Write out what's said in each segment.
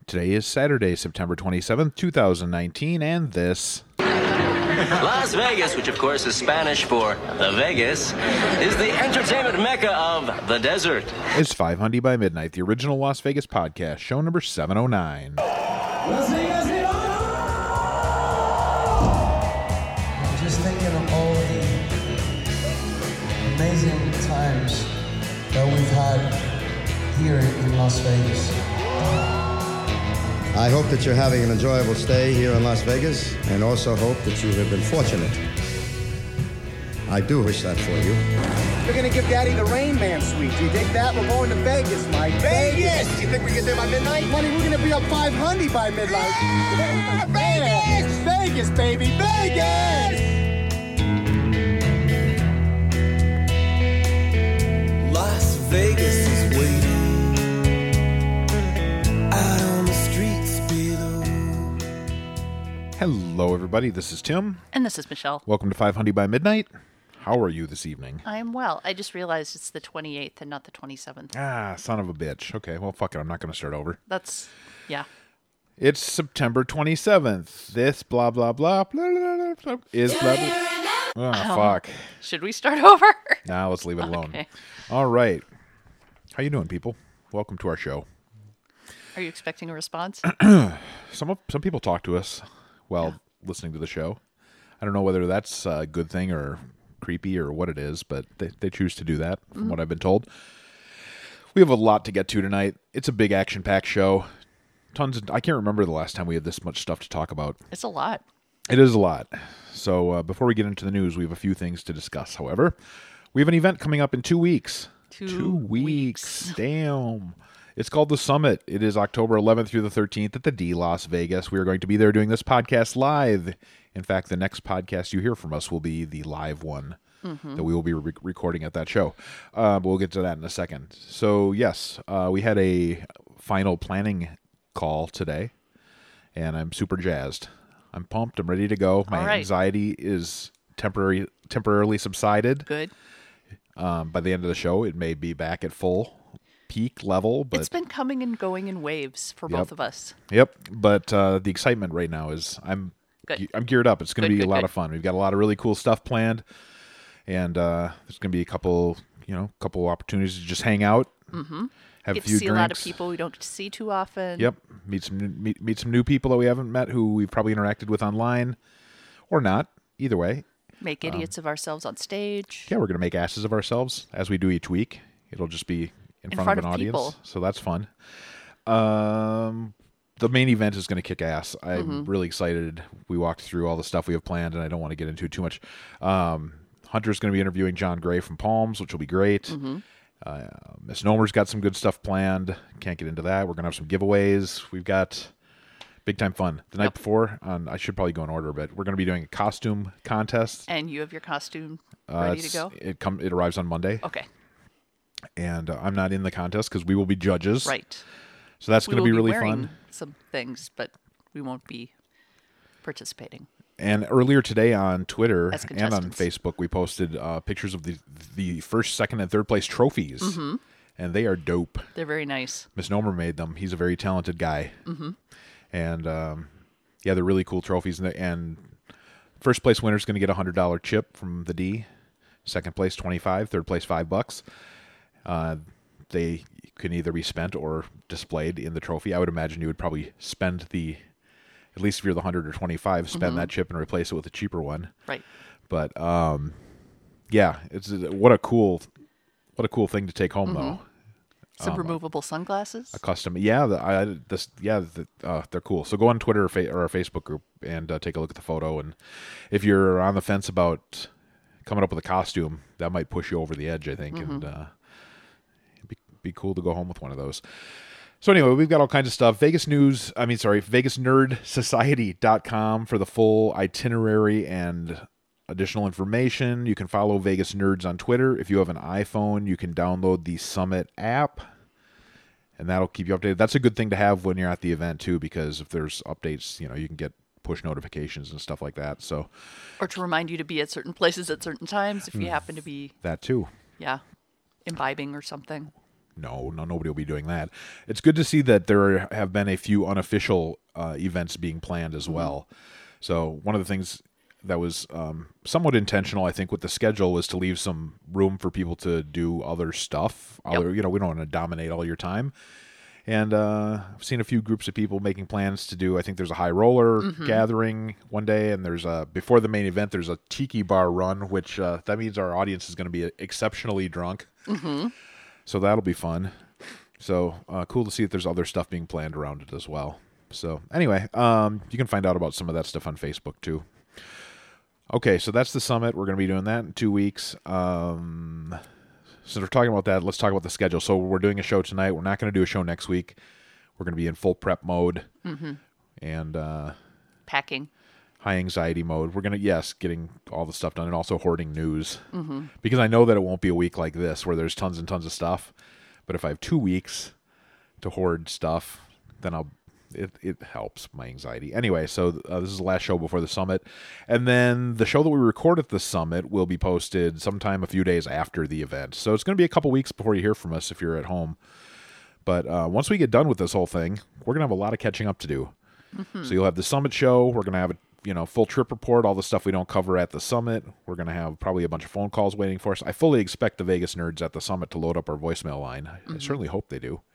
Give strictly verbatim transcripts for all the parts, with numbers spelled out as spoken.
Today is Saturday, September twenty-seventh, two thousand nineteen, and this... Las Vegas, which of course is Spanish for the Vegas, is the entertainment mecca of the desert. It's five hundred by Midnight, the original Las Vegas podcast, show number seven oh nine. Las Vegas, Just thinking of all the amazing times that we've had here in Las Vegas. I hope that you're having an enjoyable stay here in Las Vegas, and also hope that you have been fortunate. I do wish that for you. We're gonna give Daddy the Rain Man suite. Do you dig that? We're going to Vegas, Mike. Vegas! You think we get there by midnight? Honey, we're gonna be up five hundred by midnight. Ah, Vegas! Vegas, baby, Vegas! Las Vegas is waiting out on the streets below. Hello, everybody. This is Tim. And this is Michelle. Welcome to five hundred by Midnight. How are you this evening? I am well. I just realized it's the twenty-eighth and not the twenty-seventh. Ah, son of a bitch. Okay, well, fuck it. I'm not going to start over. That's, yeah. It's September twenty-seventh. This blah, blah, blah, blah, blah, blah, blah is blah, blah. Oh, fuck. Should we start over? Nah, let's leave it alone. Okay. All right. How you doing, people? Welcome to our show. Are you expecting a response? Some of, some people talk to us while yeah. listening to the show. I don't know whether that's a good thing or creepy or what it is, but they, they choose to do that, from mm-hmm. what I've been told. We have a lot to get to tonight. It's a big action-packed show. Tons of, I can't remember the last time we had this much stuff to talk about. It's a lot. It is a lot. So uh, before we get into the news, we have a few things to discuss. However, we have an event coming up in two weeks. Two, two weeks. weeks. Damn. It's called The Summit. It is October eleventh through the thirteenth at the D Las Vegas. We are going to be there doing this podcast live. In fact, the next podcast you hear from us will be the live one mm-hmm. that we will be re- recording at that show. Uh, but we'll get to that in a second. So, yes, uh, we had a final planning call today, and I'm super jazzed. I'm pumped. I'm ready to go. My right. anxiety is temporary, temporarily subsided. Good. Um, by the end of the show, it may be back at full peak level. But it's been coming and going in waves for yep. both of us. Yep. But uh, the excitement right now is I'm good. I'm geared up. It's going to be good, a lot good. of fun. We've got a lot of really cool stuff planned, and uh, there's going to be a couple, you know, couple opportunities to just hang out. Mm-hmm. Have get a few to see drinks. a lot of people we don't get to see too often. Yep. Meet some new, meet, meet some new people that we haven't met who we've probably interacted with online or not. Either way. Make idiots um, of ourselves on stage. Yeah, we're going to make asses of ourselves as we do each week. It'll just be in, in front, front of an of audience. People. So that's fun. Um, the main event is going to kick ass. I'm mm-hmm. really excited. We walked through all the stuff we have planned, and I don't want to get into it too much. Um, Hunter's going to be interviewing John Gray from Palms, which will be great. Mm-hmm. Uh, Misnomer's got some good stuff planned. Can't get into that. We're going to have some giveaways. We've got big time fun. The night yep. before, um, I should probably go in order, but we're going to be doing a costume contest. And you have your costume uh, ready to go? It come. It arrives on Monday. Okay. And uh, I'm not in the contest because we will be judges. Right. So that's going to be really wearing fun. Some things, but we won't be participating. And earlier today on Twitter As and on Facebook, we posted uh, pictures of the the first, second, and third place trophies. Mm-hmm. And they are dope. They're very nice. Misnomer made them. He's a very talented guy. Mm-hmm. And, um, yeah, they're really cool trophies. And, and first place winner is going to get a one hundred dollars chip from the D. Second place, twenty-five. Third place, five bucks. Uh, they can either be spent or displayed in the trophy. I would imagine you would probably spend the... At least if you're the one hundred or twenty-five, spend mm-hmm. that chip and replace it with a cheaper one. Right. But um, yeah, it's what a cool, what a cool thing to take home mm-hmm. though. Some um, removable sunglasses. A custom, yeah. The, I this yeah, the, uh, they're cool. So go on Twitter or, fa- or our Facebook group and uh, take a look at the photo. And if you're on the fence about coming up with a costume, that might push you over the edge, I think. Mm-hmm. And uh, it'd be be cool to go home with one of those. So anyway, we've got all kinds of stuff. Vegas News, I mean, sorry, Vegas Nerd Society dot com for the full itinerary and additional information. You can follow Vegas Nerds on Twitter. If you have an iPhone, you can download the Summit app, and that'll keep you updated. That's a good thing to have when you're at the event, too, because if there's updates, you know, you can get push notifications and stuff like that. So, or to remind you to be at certain places at certain times if you happen to be... That, too. Yeah, imbibing or something. No, no, nobody will be doing that. It's good to see that there have been a few unofficial uh, events being planned as well. So one of the things that was um, somewhat intentional, I think, with the schedule was to leave some room for people to do other stuff. Yep. Other, you know, we don't want to dominate all your time. And uh, I've seen a few groups of people making plans to do, I think there's a high roller Mm-hmm. gathering one day, and there's a, before the main event, there's a tiki bar run, which uh, that means our audience is going to be exceptionally drunk. Mm-hmm. So that'll be fun. So uh, cool to see that there's other stuff being planned around it as well. So anyway, um, you can find out about some of that stuff on Facebook too. Okay, so that's the summit. We're going to be doing that in two weeks. Um, since we're talking about that, let's talk about the schedule. So we're doing a show tonight. We're not going to do a show next week. We're going to be in full prep mode Mm-hmm. and uh, Packing. high anxiety mode. We're going to, yes, getting all the stuff done and also hoarding news. Mm-hmm. Because I know that it won't be a week like this where there's tons and tons of stuff. But if I have two weeks to hoard stuff, then I'll it, it helps my anxiety. Anyway, so uh, this is the last show before the summit. And then the show that we record at the summit will be posted sometime a few days after the event. So it's going to be a couple weeks before you hear from us if you're at home. But uh, once we get done with this whole thing, we're going to have a lot of catching up to do. Mm-hmm. So you'll have the summit show. We're going to have a you know full trip report, all the stuff we don't cover at the summit. We're going to have probably a bunch of phone calls waiting for us. I fully expect the Vegas nerds at the summit to load up our voicemail line. Mm-hmm. I certainly hope they do.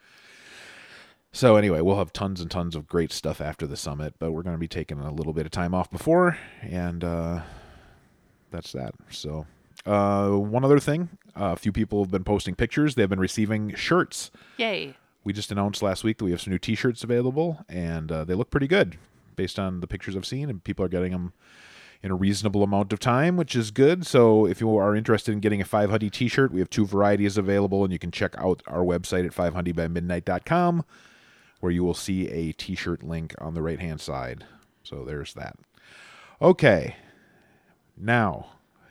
So anyway, we'll have tons and tons of great stuff after the summit, but we're going to be taking a little bit of time off before, and uh, that's that. So uh, one other thing, uh, a few people have been posting pictures. They've been receiving shirts. Yay. We just announced last week that we have some new T-shirts available, and uh, they look pretty good based on the pictures I've seen, and people are getting them in a reasonable amount of time, which is good. So if you are interested in getting a five hundred T-shirt, we have two varieties available, and you can check out our website at five hundred by midnight dot com, where you will see a T-shirt link on the right-hand side. So there's that. Okay. Now,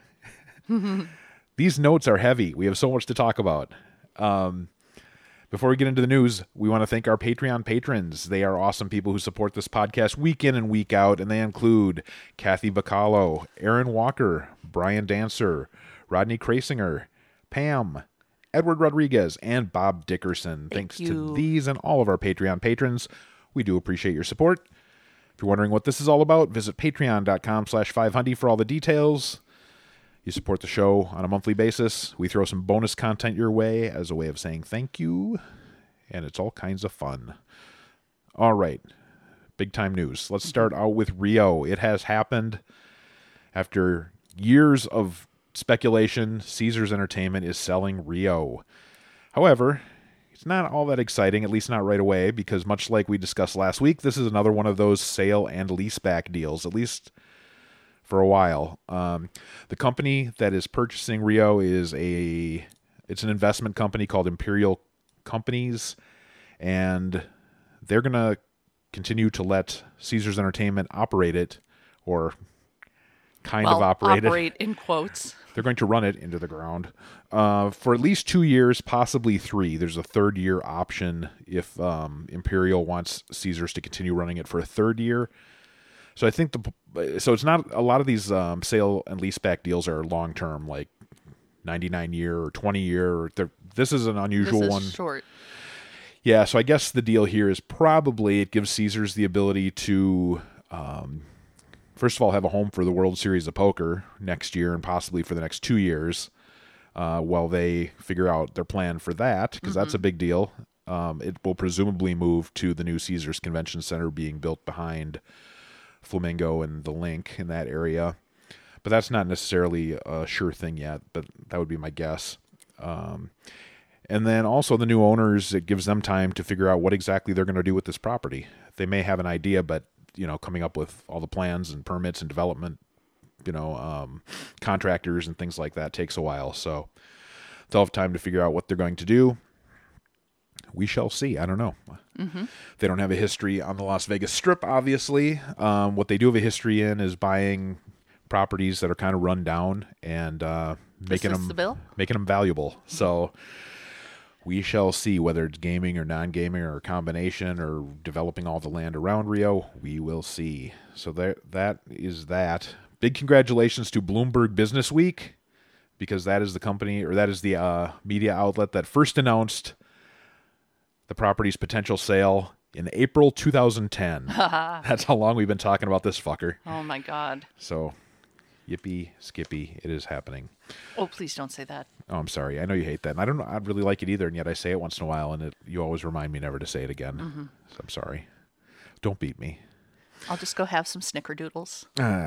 these notes are heavy. We have so much to talk about. Um... Before we get into the news, we want to thank our Patreon patrons. They are awesome people who support this podcast week in and week out, and they include Kathy Bacalo, Aaron Walker, Brian Dancer, Rodney Krasinger, Pam, Edward Rodriguez, and Bob Dickerson. Thank Thanks you. to these and all of our Patreon patrons. We do appreciate your support. If you're wondering what this is all about, visit patreon.com slash 500 for all the details. You support the show on a monthly basis. We throw some bonus content your way as a way of saying thank you, and it's all kinds of fun. All right, big time news. Let's start out with Rio. It has happened. After years of speculation, Caesars Entertainment is selling Rio. However, it's not all that exciting, at least not right away, because much like we discussed last week, this is another one of those sale and leaseback deals, at least for a while. Um, the company that is purchasing Rio is a, it's an investment company called Imperial Companies, and they're going to continue to let Caesars Entertainment operate it, or kind well, of operate, operate it. in quotes. They're going to run it into the ground uh, for at least two years, possibly three. There's a third year option if um, Imperial wants Caesars to continue running it for a third year. So I think the so it's not a lot of these um, sale and leaseback deals are long term, like ninety-nine year or twenty year. Or this is an unusual This is one. short. Yeah, so I guess the deal here is probably it gives Caesars the ability to, um, first of all, have a home for the World Series of Poker next year and possibly for the next two years uh, while they figure out their plan for that, because Mm-hmm. that's a big deal. Um, it will presumably move to the new Caesars Convention Center being built behind Flamingo and the Link in that area. But that's not necessarily a sure thing yet, but that would be my guess. Um, and then also the new owners, it gives them time to figure out what exactly they're going to do with this property. They may have an idea, but, you know, coming up with all the plans and permits and development, you know, um, contractors and things like that takes a while. So they'll have time to figure out what they're going to do. We shall see. I don't know. Mm-hmm. They don't have a history on the Las Vegas Strip, obviously. Um, what they do have a history in is buying properties that are kind of run down and uh, making Is this them the bill? making them valuable. So we shall see whether it's gaming or non-gaming or a combination or developing all the land around Rio. We will see. So there, that is that. Big congratulations to Bloomberg Business Week, because that is the company, or that is the uh, media outlet that first announced the property's potential sale in April two thousand ten. That's how long we've been talking about this fucker. Oh my God. So, yippee, skippy, it is happening. Oh, please don't say that. Oh, I'm sorry. I know you hate that. And I don't know. I really like it either. And yet I say it once in a while, and it, you always remind me never to say it again. Mm-hmm. So I'm sorry. Don't beat me. I'll just go have some snickerdoodles.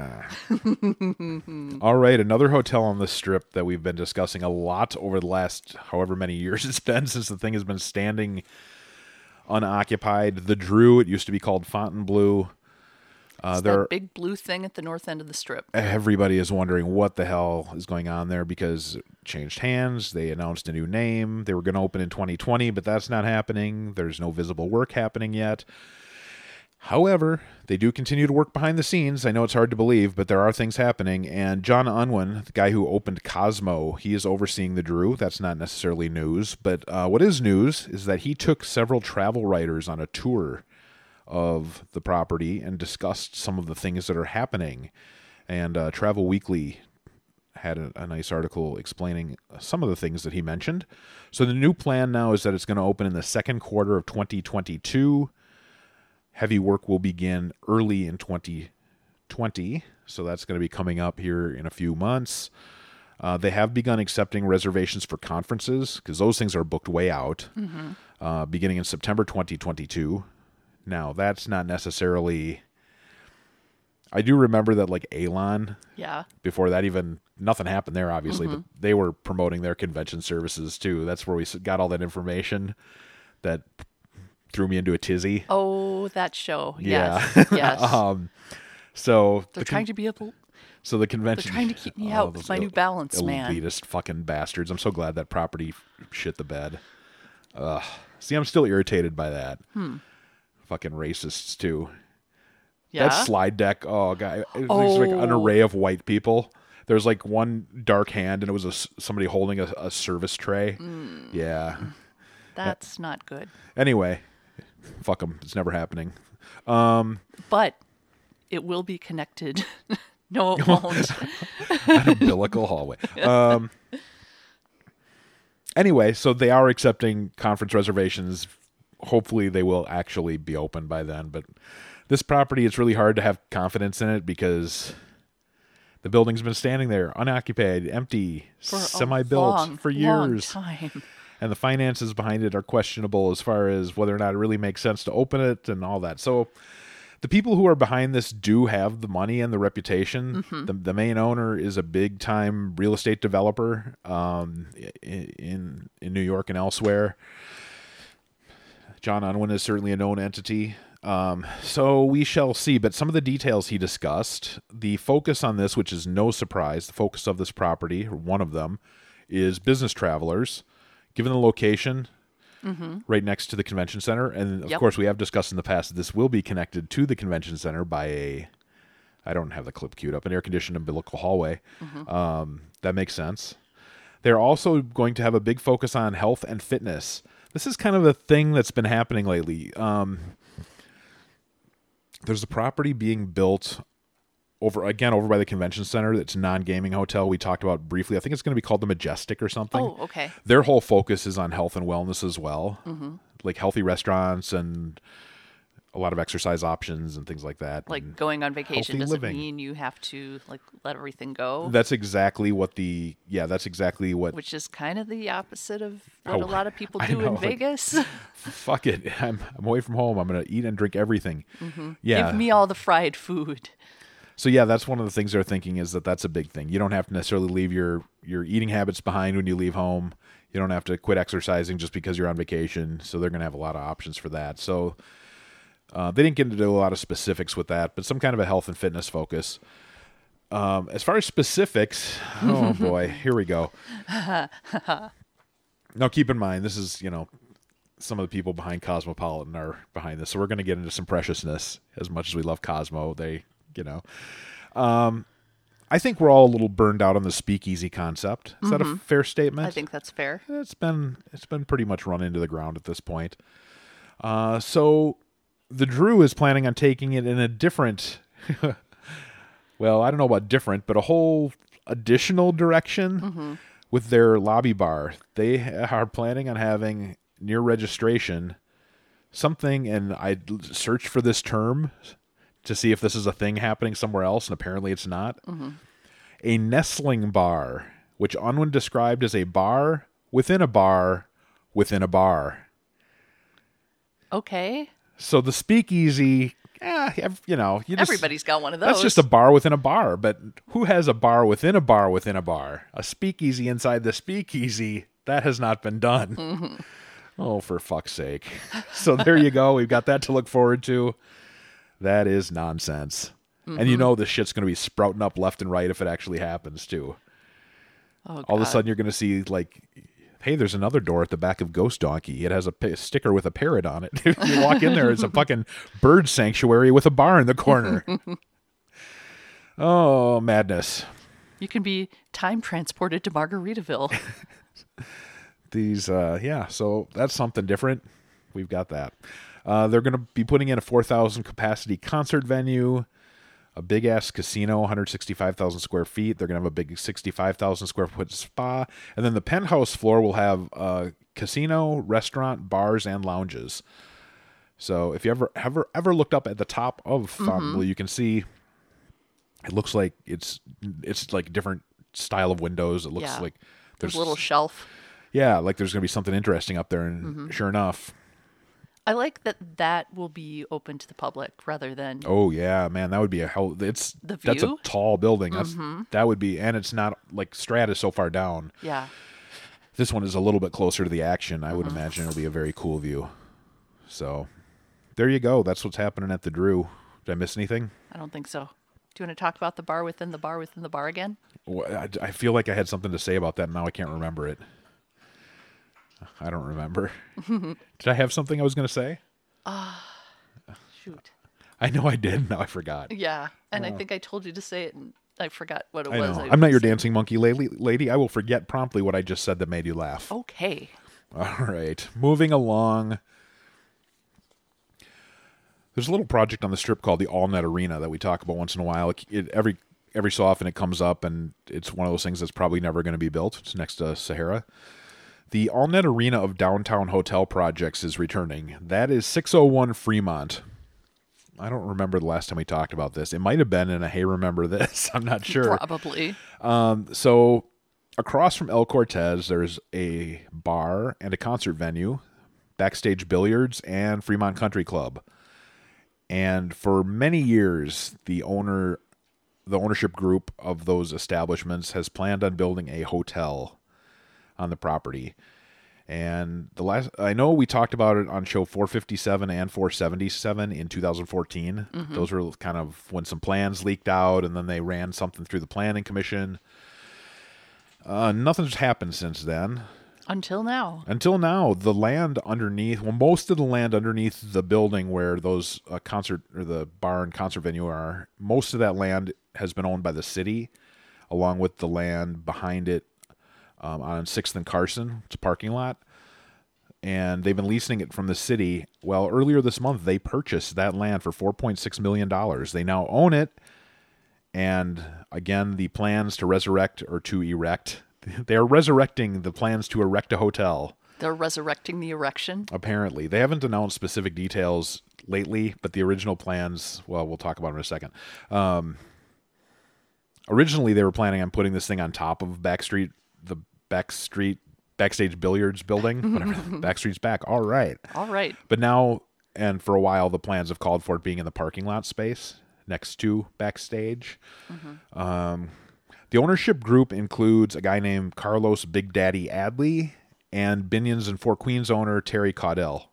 All right. Another hotel on the Strip that we've been discussing a lot over the last however many years it's been since the thing has been standing unoccupied. The Drew. It used to be called Fontainebleau. Uh, It's there, that big blue thing at the north end of the Strip. everybody is wondering what the hell is going on there because it changed hands. They announced a new name. They were going to open in twenty twenty, but that's not happening. There's no visible work happening yet. However, they do continue to work behind the scenes. I know it's hard to believe, but there are things happening. And John Unwin, the guy who opened Cosmo, he is overseeing the Drew. That's not necessarily news. But uh, what is news is that he took several travel writers on a tour of the property and discussed some of the things that are happening. And uh, Travel Weekly had a, a nice article explaining some of the things that he mentioned. So the new plan now is that it's going to open in the second quarter of twenty twenty-two. Heavy work will begin early in twenty twenty, so that's going to be coming up here in a few months. Uh, they have begun accepting reservations for conferences because those things are booked way out, Mm-hmm. uh, beginning in September twenty twenty-two. Now, that's not necessarily... I do remember that, like, Alon, Yeah. before that even... Nothing happened there, obviously, but they were promoting their convention services, too. That's where we s- got all that information that threw me into a tizzy. Oh, that show. Yeah. Yes. Yes. um, so They're the trying con- to be able. so the convention. trying to keep me Oh, out with those my New Balance, man. Elitist fucking bastards. I'm so glad that property f- shit the bed. Ugh. See, I'm still irritated by that. Hmm. Fucking racists too. Yeah. That slide deck. Oh god, it was like an Oh. array of white people. There's like one dark hand, and it was a s somebody holding a, a service tray. Mm. Yeah. That's not good. Anyway, fuck them. It's never happening. Um, But it will be connected. No, it won't. an umbilical hallway. Um, anyway, so they are accepting conference reservations. Hopefully, they will actually be open by then. But this property, it's really hard to have confidence in it because the building's been standing there, unoccupied, empty, For a semi-built long, for long years. time. And the finances behind it are questionable as far as whether or not it really makes sense to open it and all that. So the people who are behind this do have the money and the reputation. Mm-hmm. The, the main owner is a big-time real estate developer um, in in New York and elsewhere. John Unwin is certainly a known entity. Um, so we shall see. But some of the details he discussed, the focus on this, which is no surprise, the focus of this property, or one of them, is business travelers. Given the location, Mm-hmm. right next to the convention center, and of Yep. course we have discussed in the past that this will be connected to the convention center by a, I don't have the clip queued up, an air-conditioned umbilical hallway. Mm-hmm. Um, that makes sense. They're also going to have a big focus on health and fitness. This is kind of a thing that's been happening lately. Um, there's a property being built over again over by the convention center. That's a non-gaming hotel we talked about briefly. I think it's going to be called the Majestic or something. Oh, okay. Their whole focus is on health and wellness as well, Mm-hmm. like healthy restaurants and a lot of exercise options and things like that. Like and going on vacation healthy doesn't living. mean you have to like let everything go, That's exactly what the yeah. That's exactly what. which is kind of the opposite of what Oh, a lot of people I do know, in like- Vegas. Fuck it. I'm I'm away from home. I'm gonna eat and drink everything. Yeah. Give me all the fried food. So yeah, that's one of the things they're thinking is that that's a big thing. You don't have to necessarily leave your, your eating habits behind when you leave home. You don't have to quit exercising just because you're on vacation. So they're going to have a lot of options for that. So uh, they didn't get into a lot of specifics with that, but some kind of a health and fitness focus. Um, as far as specifics, oh boy, here we go. Now keep in mind, this is, you know, some of the people behind Cosmopolitan are behind this. So we're going to get into some preciousness. As much as we love Cosmo, they... You know, um, I think we're all a little burned out on the speakeasy concept. Is that a fair statement? I think that's fair. it's been it's been pretty much run into the ground at this point. Uh, so the Drew is planning on taking it in a different, well, I don't know about different, but a whole additional direction with their lobby bar. They are planning on having near registration something, and I searched for this term to see if this is a thing happening somewhere else, and apparently it's not. Mm-hmm. A nestling bar, which Unwin described as a bar within a bar within a bar. Okay. So the speakeasy, eh, ev- you know, you just, Everybody's got one of those. that's just a bar within a bar. But who has a bar within a bar within a bar? A speakeasy inside the speakeasy, that has not been done. Mm-hmm. Oh, for fuck's sake. So there you go. We've got that to look forward to. That is nonsense. Mm-hmm. And you know this shit's going to be sprouting up left and right if it actually happens, too. Oh, All of a God. sudden you're going to see, like, hey, there's another door at the back of Ghost Donkey. It has a pa- sticker with a parrot on it. If you walk in there, it's a fucking bird sanctuary with a bar in the corner. Oh, madness. You can be time transported to Margaritaville. These, uh, yeah, so that's something different. We've got that. Uh, they're going to be putting in a four thousand capacity concert venue, a big ass casino, one hundred sixty-five thousand square feet. They're going to have a big sixty-five thousand square foot spa. And then the penthouse floor will have a casino, restaurant, bars, and lounges. So if you ever, ever, ever looked up at the top of Fontainebleau, mm-hmm. you can see it looks like it's, it's like different style of windows. It looks Yeah. like There's a little shelf. Yeah, like there's going to be something interesting up there, and Mm-hmm. sure enough. I like that that will be open to the public rather than... Oh, yeah, man, that would be a hell... It's, The that's a view? tall building. That's Mm-hmm. That would be... And it's not... Like, Strat is so far down. Yeah. This one is a little bit closer to the action. I would Mm-hmm. imagine it'll be a very cool view. So, there you go. That's what's happening at the Drew. Did I miss anything? I don't think so. Do you want to talk about the bar within the bar within the bar again? Well, I, I feel like I had something to say about that, and now I can't remember it. I don't remember. Did I have something I was going to say? Ah, shoot. I know I did. Now I forgot. Yeah, and I think I told you to say it, and I forgot what it I was. know. I I'm not your said. dancing monkey lady, lady. I will forget promptly what I just said that made you laugh. Okay. All right. Moving along. There's a little project on the Strip called the AllNet Arena that we talk about once in a while. It, it, every every so often it comes up, and it's one of those things that's probably never going to be built. It's next to Sahara. The AllNet Arena of Downtown Hotel Projects is returning. That is six oh one Fremont. I don't remember the last time we talked about this. It might have been in a Hey, Remember This. I'm not sure. Probably. Um, so across from El Cortez, there's a bar and a concert venue, Backstage Billiards, and Fremont Country Club. And for many years, the owner, the ownership group of those establishments has planned on building a hotel on the property. And the last, I know we talked about it on show four fifty-seven and four seventy-seven in two thousand fourteen. Mm-hmm. Those were kind of when some plans leaked out, and then they ran something through the planning commission. Uh, nothing's happened since then. Until now. Until now, the land underneath, well, most of the land underneath the building where those uh, concert or the bar and concert venue are, most of that land has been owned by the city, along with the land behind it um, on sixth and Carson. It's a parking lot. And they've been leasing it from the city. Well, earlier this month, they purchased that land for four point six million dollars. They now own it. And again, the plans to resurrect or to erect, they are resurrecting the plans to erect a hotel. They're resurrecting the erection. Apparently. They haven't announced specific details lately, but the original plans, well, we'll talk about them in a second. Um, originally, they were planning on putting this thing on top of Backstreet, the Backstreet, Backstage Billiards building. Whatever. Backstreet's back. All right. All right. But now, and for a while, the plans have called for it being in the parking lot space next to Backstage. Mm-hmm. Um, the ownership group includes a guy named Carlos Big Daddy Adley and Binions and Four Queens owner Terry Caudell.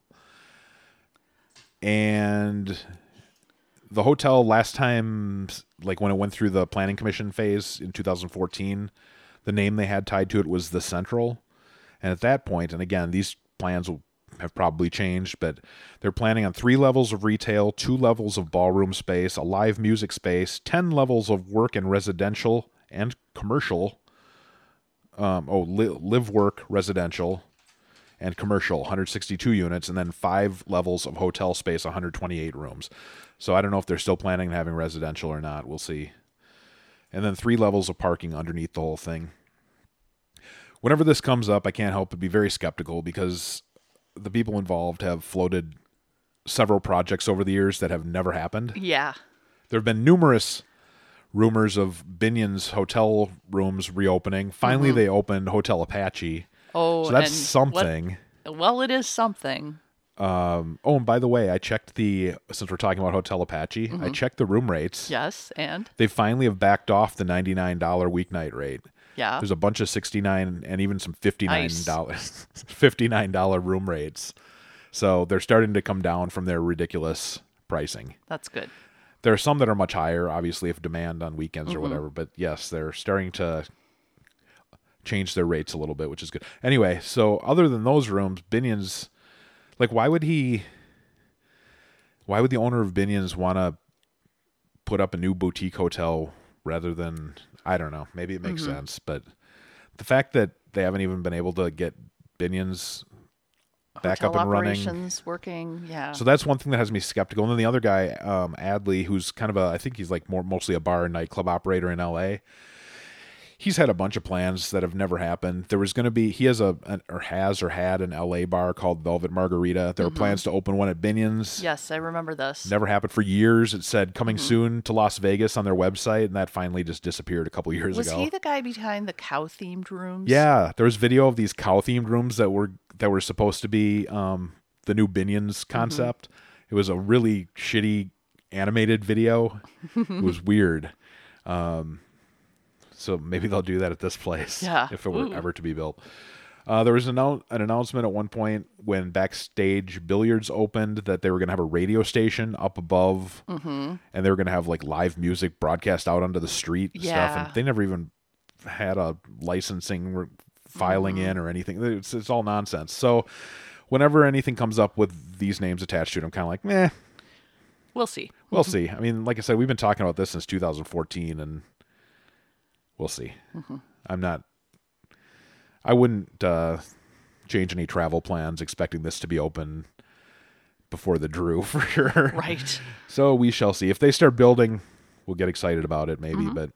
And the hotel last time, like when it went through the planning commission phase in two thousand fourteen, the name they had tied to it was The Central. And at that point, and again, these plans will have probably changed, but they're planning on three levels of retail, two levels of ballroom space, a live music space, ten levels of work and residential and commercial. Um, oh, li- live, work, residential, and commercial, one hundred sixty-two units, and then five levels of hotel space, one hundred twenty-eight rooms. So I don't know if they're still planning on having residential or not. We'll see. And then three levels of parking underneath the whole thing. Whenever this comes up, I can't help but be very skeptical because the people involved have floated several projects over the years that have never happened. Yeah. There have been numerous rumors of Binion's hotel rooms reopening. Finally, Mm-hmm. they opened Hotel Apache. Oh, So that's and something. what- well, it is something. Um, oh, and by the way, I checked the, since we're talking about Hotel Apache, Mm-hmm. I checked the room rates. Yes, and They finally have backed off the ninety-nine dollars weeknight rate. yeah. There's a bunch of sixty-nine dollars and even some fifty-nine dollars, Nice. fifty-nine dollars room rates. So they're starting to come down from their ridiculous pricing. That's good. There are some that are much higher, obviously, if demand on weekends Mm-hmm. or whatever. But yes, they're starting to change their rates a little bit, which is good. Anyway, so other than those rooms, Binion's, like, why would he, why would the owner of Binion's want to put up a new boutique hotel rather than, I don't know, maybe it makes Mm-hmm. sense. But the fact that they haven't even been able to get Binion's back Hotel up and running. operations working. Yeah. So that's one thing that has me skeptical. And then the other guy, um, Adley, who's kind of a, I think he's like more mostly a bar and nightclub operator in L A. He's had a bunch of plans that have never happened. There was going to be, he has a, an, or has or had an L A bar called Velvet Margarita. There were plans to open one at Binion's. yes, I remember this. Never happened for years. It said coming soon to Las Vegas on their website, and that finally just disappeared a couple years Was ago. he the guy behind the cow themed rooms? Yeah, there was video of these cow themed rooms that were that were supposed to be um, the new Binion's concept. It was a really shitty animated video. It was weird. Um, so maybe they'll do that at this place, Yeah. if it were Ooh. ever to be built. Uh, there was an, annou- an announcement at one point when Backstage Billiards opened that they were going to have a radio station up above, Mm-hmm. and they were going to have like live music broadcast out onto the street and stuff. Yeah. And they never even had a licensing re- filing Mm-hmm. in or anything. It's, it's all nonsense. So whenever anything comes up with these names attached to it, I'm kind of like, meh, We'll see. we'll see. I mean, like I said, we've been talking about this since two thousand fourteen, and we'll see. Mm-hmm. I'm not, I wouldn't uh, change any travel plans expecting this to be open before the Drew for sure. Right. So we shall see. If they start building, we'll get excited about it maybe, but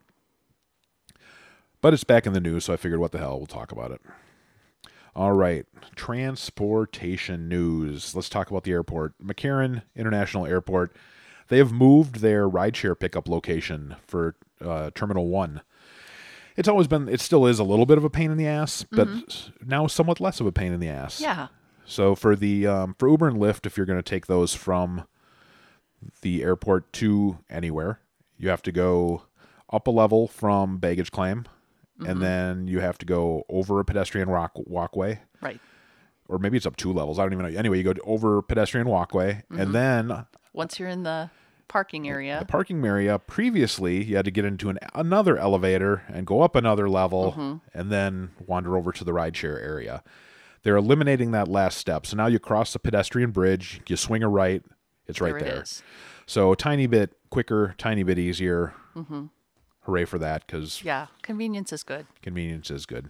but it's back in the news, so I figured what the hell, we'll talk about it. All right, transportation news. Let's talk about the airport. McCarran International Airport. They have moved their rideshare pickup location for uh, Terminal one. It's always been, it still is a little bit of a pain in the ass, but now somewhat less of a pain in the ass. Yeah. So for the um, for Uber and Lyft, if you're going to take those from the airport to anywhere, you have to go up a level from baggage claim, and then you have to go over a pedestrian walk, walkway, Right. or maybe it's up two levels. I don't even know. Anyway, you go over pedestrian walkway, and then Once you're in the parking area. the parking area. Previously, you had to get into an, another elevator and go up another level, and then wander over to the rideshare area. They're eliminating that last step. So now you cross the pedestrian bridge, you swing a right, it's right There there. it is. So a tiny bit quicker, tiny bit easier. Hooray for that, because Yeah. Convenience is good. convenience is good.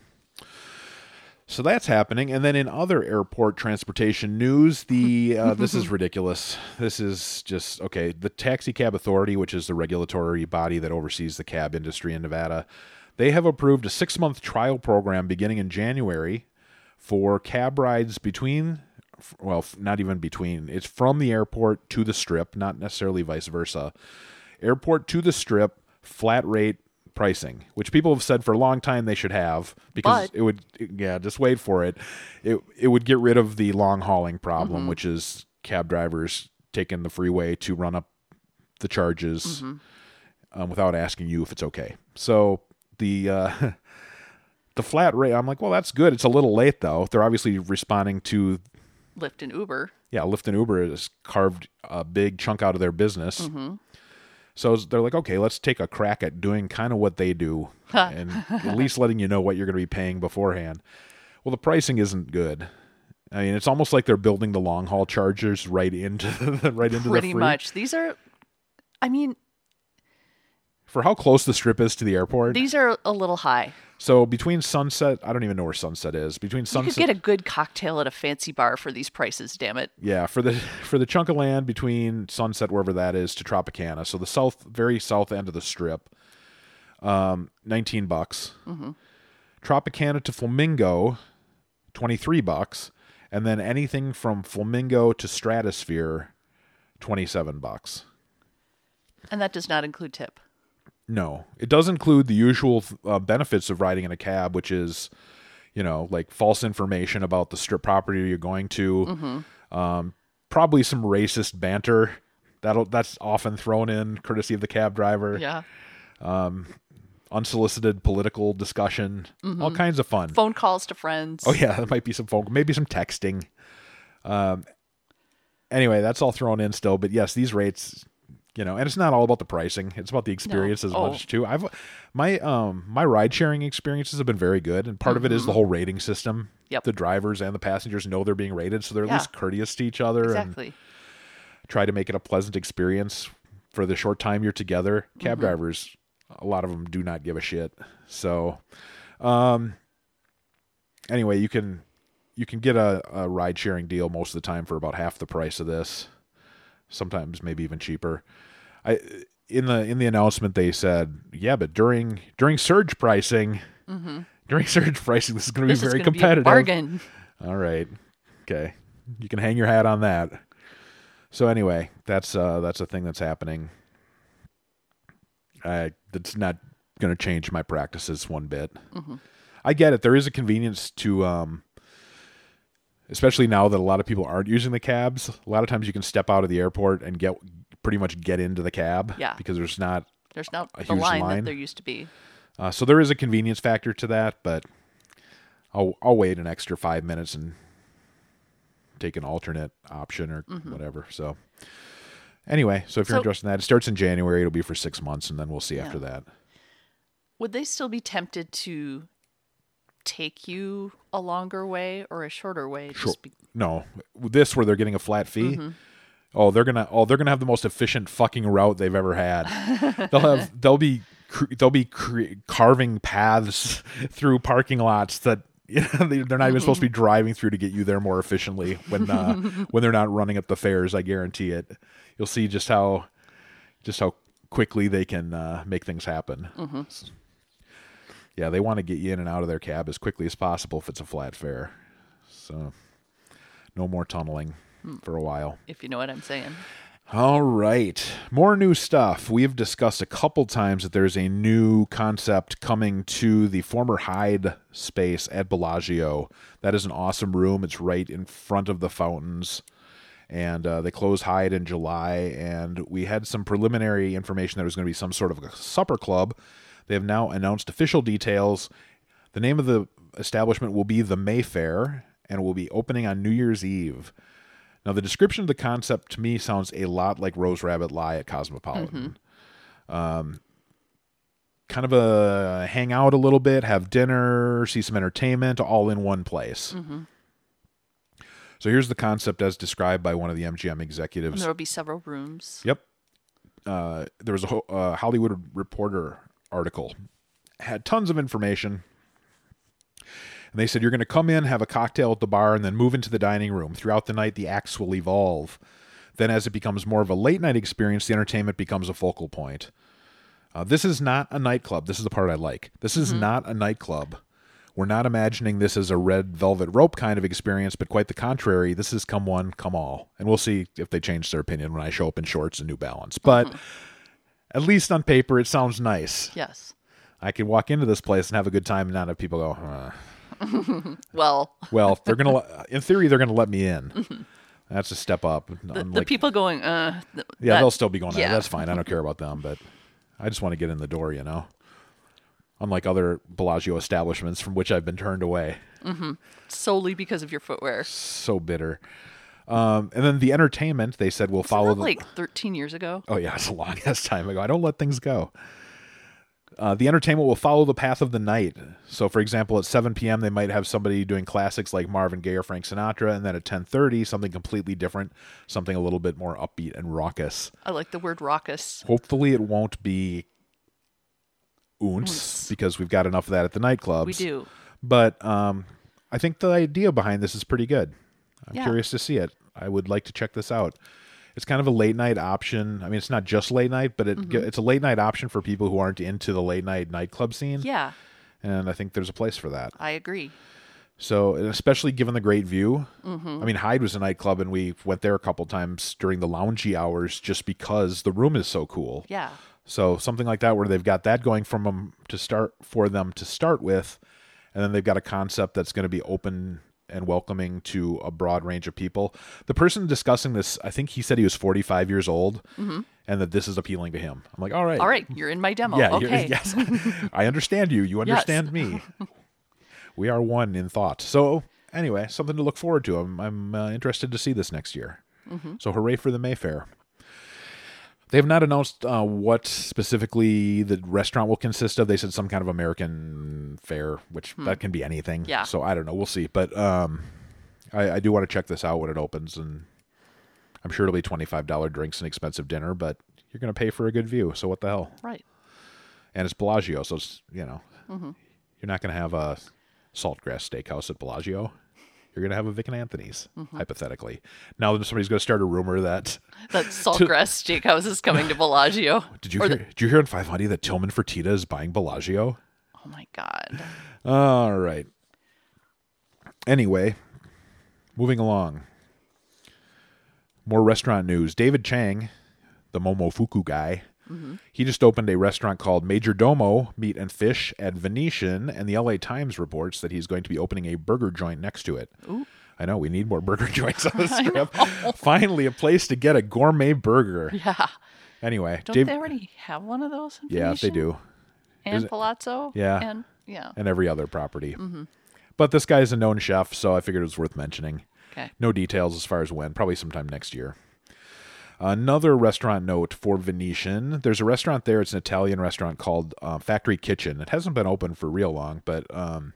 So that's happening. And then in other airport transportation news, the uh, this is ridiculous. This is just, okay, the Taxi Cab Authority, which is the regulatory body that oversees the cab industry in Nevada, they have approved a six-month trial program beginning in January for cab rides between, well, f- not even between, it's from the airport to the Strip, not necessarily vice versa. Airport to the Strip, flat rate pricing, which people have said for a long time they should have, because But- it would, yeah, just wait for it. It it would get rid of the long hauling problem, which is cab drivers taking the freeway to run up the charges um, without asking you if it's okay. So the uh, the flat rate, I'm like, well, that's good. It's a little late though. They're obviously responding to, Lyft and Uber. yeah, Lyft and Uber has carved a big chunk out of their business. So they're like, okay, let's take a crack at doing kind of what they do and at least letting you know what you're going to be paying beforehand. Well, the pricing isn't good. I mean, it's almost like they're building the long haul chargers right into the right into Pretty the free. much. These are, I mean, For how close the Strip is to the airport. these are a little high. So between Sunset, I don't even know where Sunset is. Between You Sunset, could get a good cocktail at a fancy bar for these prices, damn it. yeah, for the for the chunk of land between Sunset, wherever that is, to Tropicana. So the south, very south end of the Strip, um, nineteen bucks. Tropicana to Flamingo, twenty three bucks, and then anything from Flamingo to Stratosphere twenty-seven bucks. And that does not include tip. No, it does include the usual uh, benefits of riding in a cab, which is, you know, like false information about the strip property you're going to, Mm-hmm. um, probably some racist banter that'll that's often thrown in courtesy of the cab driver. Yeah. Um, unsolicited political discussion, Mm-hmm. all kinds of fun. Phone calls to friends. Oh yeah, there might be some phone, maybe some texting. Um, anyway, that's all thrown in still, but yes, these rates, you know, and it's not all about the pricing; it's about the experience No. as Oh. much too. I've my um my ride sharing experiences have been very good, and part of it is the whole rating system. Yep. The drivers and the passengers know they're being rated, so they're at Yeah. least courteous to each other Exactly. and try to make it a pleasant experience for the short time you're together. Cab drivers, a lot of them do not give a shit. So, um, anyway, you can you can get a, a ride sharing deal most of the time for about half the price of this. Sometimes maybe even cheaper. I in the in the announcement they said, yeah, but during during surge pricing, during surge pricing, this is going to be This is very gonna be a competitive. bargain. All right, okay, you can hang your hat on that. So anyway, that's uh, that's a thing that's happening. I that's not going to change my practices one bit. I get it. There is a convenience to, um, especially now that a lot of people aren't using the cabs. A lot of times you can step out of the airport and get pretty much get into the cab. Yeah. Because there's not. There's not A the huge line, line. that there used to be. Uh, so there is a convenience factor to that, but I'll I'll wait an extra five minutes and take an alternate option or whatever. So anyway, so if you're So- interested in that, it starts in January. It'll be for six months, and then we'll see after that. Would they still be tempted to take you a longer way or a shorter way? Sure. Just be- No, this where they're getting a flat fee. Oh, they're gonna oh they're gonna have the most efficient fucking route they've ever had. they'll have they'll be cr- they'll be cre- carving paths through parking lots that. You know, they- they're not even supposed to be driving through to get you there more efficiently when uh, when they're not running up the fares. I guarantee it. You'll see just how just how quickly they can uh, make things happen. Yeah, they want to get you in and out of their cab as quickly as possible if it's a flat fare. So no more tunneling for a while. if you know what I'm saying. All right. More new stuff. We have discussed a couple times that there's a new concept coming to the former Hyde space at Bellagio. That is an awesome room. It's right in front of the fountains. And uh, they closed Hyde in July. And we had some preliminary information that there was going to be some sort of a supper club. They have now announced official details. The name of the establishment will be the Mayfair and will be opening on New Year's Eve. Now, the description of the concept to me sounds a lot like Rose Rabbit Lie at Cosmopolitan. Um, kind of a hang out a little bit, have dinner, see some entertainment, all in one place. So here's the concept as described by one of the M G M And executives. there will be several rooms. Yep. Uh, there was a ho- uh, Hollywood Reporter article. Had tons of information. And they said, you're going to come in, have a cocktail at the bar, and then move into the dining room. Throughout the night, the acts will evolve. Then as it becomes more of a late-night experience, the entertainment becomes a focal point. Uh, this is not a nightclub. This is the part I like. This is not a nightclub. We're not imagining this as a red velvet rope kind of experience, but quite the contrary. This is come one, come all. And we'll see if they change their opinion when I show up in shorts and New Balance. But at least on paper, it sounds nice. Yes. I could walk into this place and have a good time and not have people go, uh. Well, Well, they're gonna. let- In theory, they're gonna let me in. That's a step up. the, the Unlike- people going, uh. th- yeah, that- they'll still be going. yeah. That's fine. I don't care about them, but I just want to get in the door. You know, unlike other Bellagio establishments from which I've been turned away. solely because of your footwear. So bitter. Um, and then the entertainment they said will Wasn't follow that the. like thirteen years ago? Oh yeah, it's a long ass time ago. I don't let things go. Uh, the entertainment will follow the path of the night. So, for example, at seven p.m., they might have somebody doing classics like Marvin Gaye or Frank Sinatra, and then at ten thirty, something completely different, something a little bit more upbeat and raucous. I like the word raucous. Hopefully, it won't be ounce, because we've got enough of that at the nightclubs. We do. But um, I think the idea behind this is pretty good. I'm Yeah. curious to see it. I would like to check this out. It's kind of a late night option. I mean, it's not just late night, but it Mm-hmm. it's a late night option for people who aren't into the late night nightclub scene. Yeah, And I think there's a place for that. I agree. So, and especially given the great view. Mm-hmm. I mean, Hyde was a nightclub, and we went there a couple times during the loungy hours just because the room is so cool. Yeah. So something like that where they've got that going from them to start for them to start with, and then they've got a concept that's going to be open and welcoming to a broad range of people. The person discussing this, I think he said he was forty-five years old, mm-hmm. and that this is appealing to him. I'm like, all right. All right, you're in my demo. Yeah, okay. Yes. I understand you. You understand Yes. me. We are one in thought. So anyway, something to look forward to. I'm, I'm uh, interested to see this next year. Mm-hmm. So hooray for the Mayfair. They have not announced uh, what specifically the restaurant will consist of. They said some kind of American fare, which hmm. that can be anything. Yeah. So I don't know. We'll see. But um, I, I do want to check this out when it opens, and I'm sure it'll be twenty-five dollars drinks and expensive dinner, but you're going to pay for a good view. So what the hell? Right. And it's Bellagio, so it's, you know, mm-hmm. you're not going to have a Saltgrass Steakhouse at Bellagio. You're going to have a Vic and Anthony's, mm-hmm. hypothetically. Now somebody's going to start a rumor that... That Saltgrass Steakhouse is coming to Bellagio. Did you hear, the... did you hear in five hundred that Tillman Fertitta is buying Bellagio? Oh, my God. All right. Anyway, moving along. More restaurant news. David Chang, the Momofuku guy, mm-hmm. he just opened a restaurant called Major Domo Meat and Fish at Venetian, and the L A Times reports that he's going to be opening a burger joint next to it. Ooh. I know, we need more burger joints on the strip. Finally, a place to get a gourmet burger. Yeah. Anyway. Don't Dave... they already have one of those in Yeah, Venetian? they do. And it... Palazzo? Yeah. And, yeah. And every other property. Mm-hmm. But this guy's a known chef, so I figured it was worth mentioning. Okay. No details as far as when. Probably sometime next year. Another restaurant note for Venetian. There's a restaurant there. It's an Italian restaurant called uh, Factory Kitchen. It hasn't been open for real long, but um,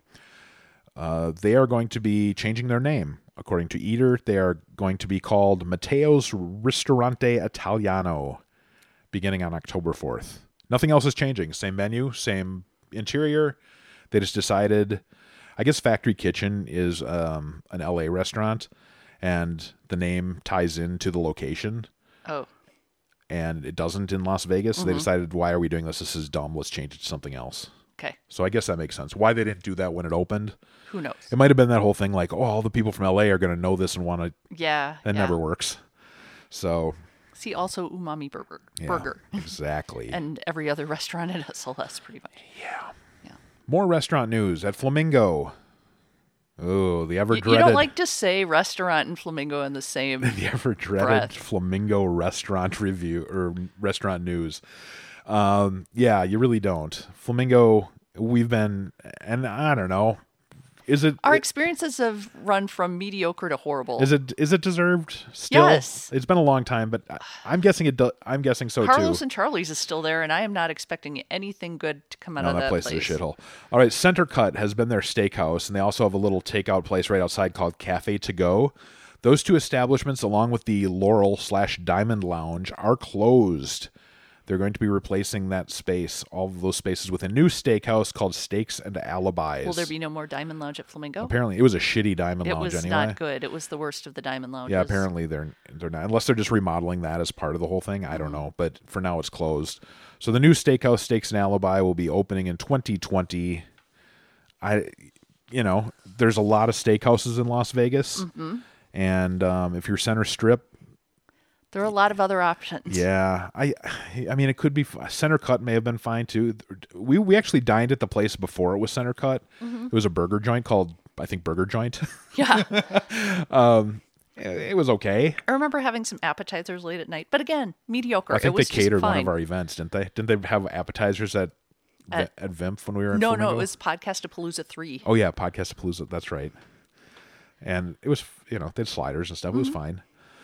uh, they are going to be changing their name. According to Eater, they are going to be called Matteo's Ristorante Italiano, beginning on October fourth. Nothing else is changing. Same menu, same interior. They just decided, I guess Factory Kitchen is um, an L A restaurant, and the name ties into the location. Oh. And it doesn't in Las Vegas. So mm-hmm. they decided, why are we doing this? This is dumb. Let's change it to something else. Okay. So I guess that makes sense. Why they didn't do that when it opened? Who knows? It might have been that whole thing like, oh, all the people from L A are going to know this and want to. Yeah. That yeah. never works. So. See also Umami Burger. Yeah, burger. Exactly. And every other restaurant at S L S pretty much. Yeah. Yeah. More restaurant news at Flamingo. Oh, the ever dreaded. You don't like to say restaurant and Flamingo in the same the ever dreaded breath. Flamingo restaurant review or restaurant news. Um, yeah, you really don't. Flamingo, we've been, and I don't know. Is it our it, experiences have run from mediocre to horrible? Is it is it deserved still? Yes. It's been a long time, but I, I'm guessing it. Do, I'm guessing so Carlos too. and Charlie's is still there, and I am not expecting anything good to come out no, of that that place, place. is a shithole. All right, Center Cut has been their steakhouse, and they also have a little takeout place right outside called Cafe To Go. Those two establishments, along with the Laurel slash Diamond Lounge, are closed. They're going to be replacing that space, all of those spaces, with a new steakhouse called Steaks and Alibis. Will there be no more Diamond Lounge at Flamingo? Apparently, it was a shitty Diamond it Lounge was anyway. not good. It was the worst of the Diamond Lounges. Yeah, apparently they're they're not, unless they're just remodeling that as part of the whole thing. I don't Mm-hmm. know, but for now it's closed. So the new steakhouse, Steaks and Alibi, will be opening in twenty twenty. I, you know, there's a lot of steakhouses in Las Vegas, mm-hmm. and um, if you're Center Strip. There are a lot of other options. Yeah, I, I mean, it could be Center Cut may have been fine too. We we actually dined at the place before it was Center Cut. Mm-hmm. It was a burger joint called, I think, Burger Joint. Yeah. um, it, it was okay. I remember having some appetizers late at night, but again, mediocre. I think it was they catered just fine. one of our events, didn't they? Didn't they have appetizers at at, at V I M P when we were in No, Flamingo? no, it was Podcastapalooza three. Oh yeah, Podcastapalooza. That's right. And it was, you know, they had sliders and stuff. Mm-hmm. It was fine.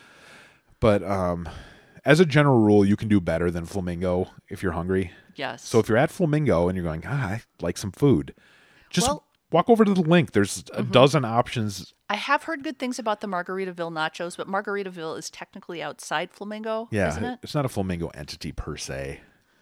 But um. As a general rule, you can do better than Flamingo if you're hungry. Yes. So if you're at Flamingo and you're going, ah, I like some food, just well, walk over to the link. There's a mm-hmm. dozen options. I have heard good things about the Margaritaville nachos, but Margaritaville is technically outside Flamingo, yeah, isn't it? It's not a Flamingo entity per se.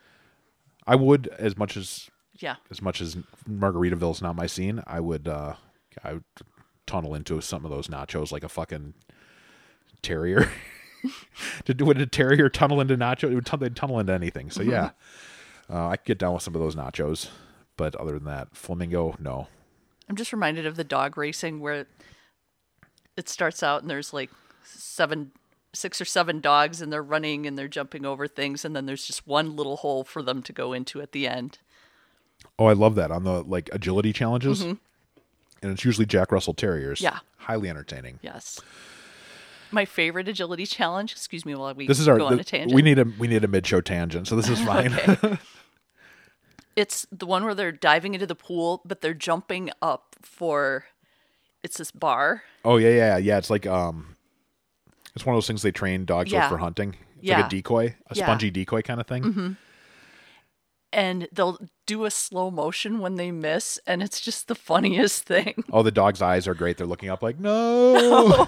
I would, as much as yeah, as much as Margaritaville is not my scene, I would, uh, I would tunnel into some of those nachos like a fucking terrier. to do would a terrier tunnel into nacho? It would tunnel, they'd tunnel into anything. So yeah, uh, I could get down with some of those nachos, but other than that, Flamingo, no. I'm just reminded of the dog racing where it starts out and there's like seven, six or seven dogs and they're running and they're jumping over things. And then there's just one little hole for them to go into at the end. Oh, I love that on the like agility challenges. Mm-hmm. And it's usually Jack Russell Terriers. Yeah. Highly entertaining. Yes. My favorite agility challenge, excuse me while we this is our, go on the, a tangent. We need a, we need a mid-show tangent, so this is fine. Okay. It's the one where they're diving into the pool, but they're jumping up for, it's this bar. Oh, yeah, yeah, yeah. It's like, um, it's one of those things they train dogs Yeah. with for hunting. It's Yeah. like a decoy, a Yeah. spongy decoy kind of thing. Mm-hmm. And they'll do a slow motion when they miss, and it's just the funniest thing. Oh, the dog's eyes are great. They're looking up like, no.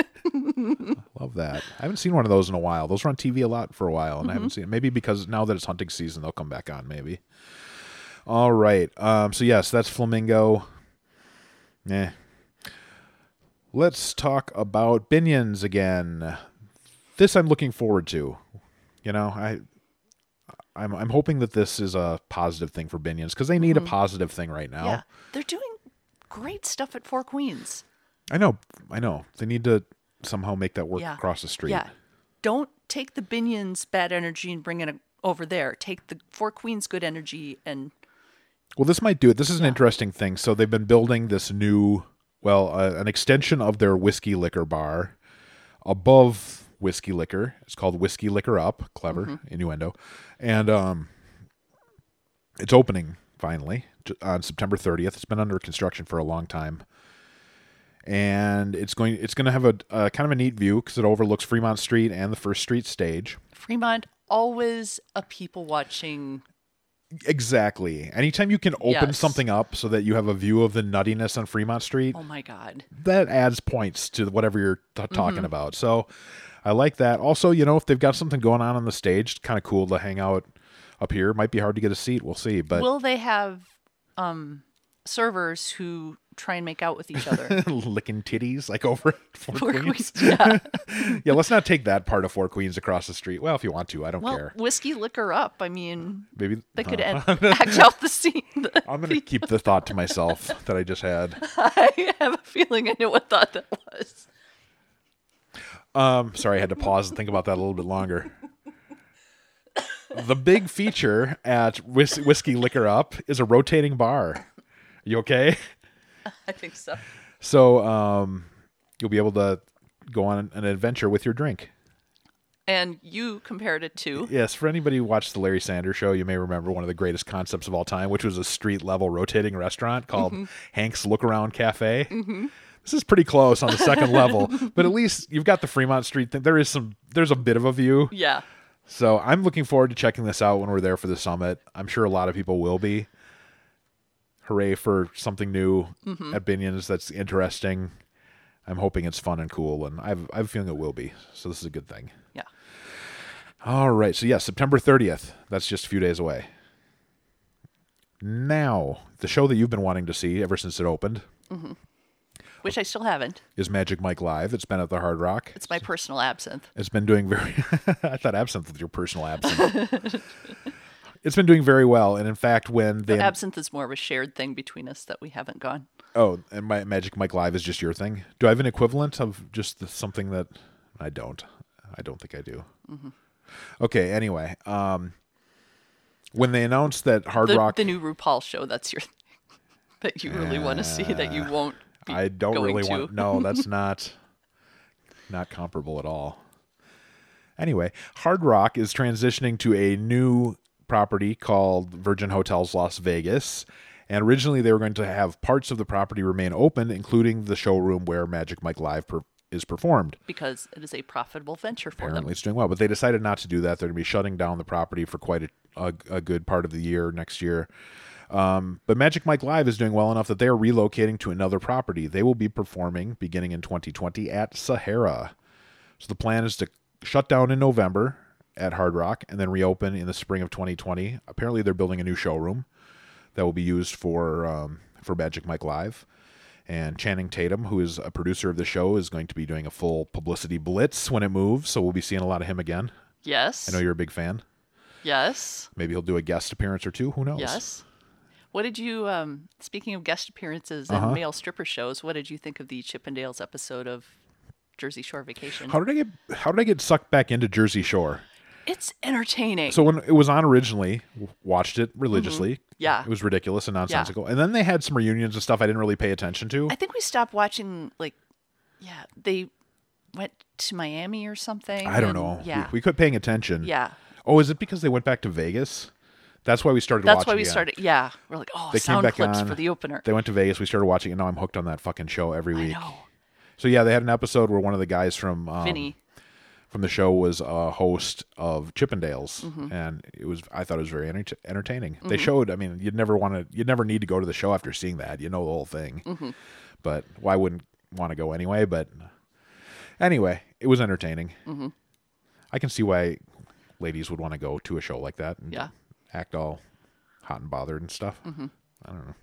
Love that. I haven't seen one of those in a while. Those were on T V a lot for a while, and mm-hmm. I haven't seen it. Maybe because now that it's hunting season, they'll come back on, maybe. All right. Um, so, yes, that's Flamingo. Eh. Let's talk about Binions again. This I'm looking forward to. You know, I... I'm I'm hoping that this is a positive thing for Binions because they need mm-hmm. a positive thing right now. Yeah, they're doing great stuff at Four Queens. I know, I know. They need to somehow make that work yeah. across the street. Yeah, don't take the Binions bad energy and bring it over there. Take the Four Queens good energy and. Well, this might do it. This is an yeah. interesting thing. So they've been building this new, well, uh, an extension of their whiskey liquor bar above Whiskey Liquor. It's called Whiskey Liquor Up. Clever mm-hmm. innuendo. And um, it's opening finally on September thirtieth. It's been under construction for a long time. And it's going it's going to have a, a kind of a neat view because it overlooks Fremont Street and the First Street stage. Fremont, always a people watching. Exactly. Anytime you can open yes. something up so that you have a view of the nuttiness on Fremont Street. Oh my God. That adds points to whatever you're t- talking mm-hmm. about. So I like that. Also, you know, if they've got something going on on the stage, it's kind of cool to hang out up here. It might be hard to get a seat. We'll see. But will they have um, servers who try and make out with each other? Licking titties like over at Four, Four Queens? Queens yeah. Yeah, let's not take that part of Four Queens across the street. Well, if you want to, I don't well, care. Whiskey Liquor Up. I mean, maybe they could uh, act, act out the scene. The, I'm going to keep the thought to myself that I just had. I have a feeling I know what thought that was. Um, sorry, I had to pause and think about that a little bit longer. The big feature at Whis- Whiskey Liquor Up is a rotating bar. You okay? I think so. So um, you'll be able to go on an adventure with your drink. And you compared it to? Yes, for anybody who watched the Larry Sanders Show, you may remember one of the greatest concepts of all time, which was a street-level rotating restaurant called mm-hmm. Hank's Look Around Cafe. Mm-hmm. This is pretty close on the second level, but at least you've got the Fremont Street thing. There is some, there's a bit of a view. Yeah. So I'm looking forward to checking this out when we're there for the summit. I'm sure a lot of people will be. Hooray for something new mm-hmm. at Binions that's interesting. I'm hoping it's fun and cool, and I've, I have a feeling it will be. So this is a good thing. Yeah. All right. So, yes, September thirtieth. That's just a few days away. Now, the show that you've been wanting to see ever since it opened. Mm-hmm. Which I still haven't. Is Magic Mike Live. It's been at the Hard Rock. It's my personal absinthe. It's been doing very... I thought absinthe was your personal absinthe. It's been doing very well. And in fact, when they... The absinthe is more of a shared thing between us that we haven't gone. Oh, and my Magic Mike Live is just your thing? Do I have an equivalent of just the, something that... I don't. I don't think I do. Mm-hmm. Okay, anyway. Um, when they announced that Hard the, Rock... The new RuPaul show, that's your thing. That you really uh, want to see, that you won't be I don't going really to. want... No, that's not... not comparable at all. Anyway, Hard Rock is transitioning to a new property called Virgin Hotels Las Vegas. And originally they were going to have parts of the property remain open, including the showroom where Magic Mike Live per- is performed. Because it is a profitable venture for Apparently them. it's doing well. But they decided not to do that. They're going to be shutting down the property for quite a, a, a good part of the year next year. Um, but Magic Mike Live is doing well enough that they are relocating to another property. They will be performing beginning in twenty twenty at Sahara. So the plan is to shut down in November at Hard Rock and then reopen in the spring of twenty twenty. Apparently they're building a new showroom that will be used for um, for Magic Mike Live. And Channing Tatum, who is a producer of the show, is going to be doing a full publicity blitz when it moves. So we'll be seeing a lot of him again. Yes. I know you're a big fan. Yes. Maybe he'll do a guest appearance or two. Who knows? Yes. What did you, um, speaking of guest appearances and Uh-huh. male stripper shows, what did you think of the Chippendales episode of Jersey Shore Vacation? How did I get How did I get sucked back into Jersey Shore? It's entertaining. So when it was on originally, w- watched it religiously. Yeah. It was ridiculous and nonsensical. And then they had some reunions and stuff I didn't really pay attention to. I think we stopped watching, like, yeah, they went to Miami or something. I don't and- know. Yeah. We, we quit paying attention. yeah. Oh, is it because they went back to Vegas? That's why we started That's watching why we again. started. Yeah. We're like, oh, They came sound back clips on. for the opener. They went to Vegas. We started watching it. Now I'm hooked on that fucking show every I week. know. So yeah, they had an episode where one of the guys from um, Vinny. from the show was a host of Chippendales, Mm-hmm. and it was I thought it was very enter- entertaining. They showed. I mean, you'd never want to. You'd never need to go to the show after seeing that. You know the whole thing. Mm-hmm. But why wouldn't want to go anyway? But anyway, it was entertaining. Mm-hmm. I can see why ladies would want to go to a show like that and Yeah. act all hot and bothered and stuff. Mm-hmm. I don't know.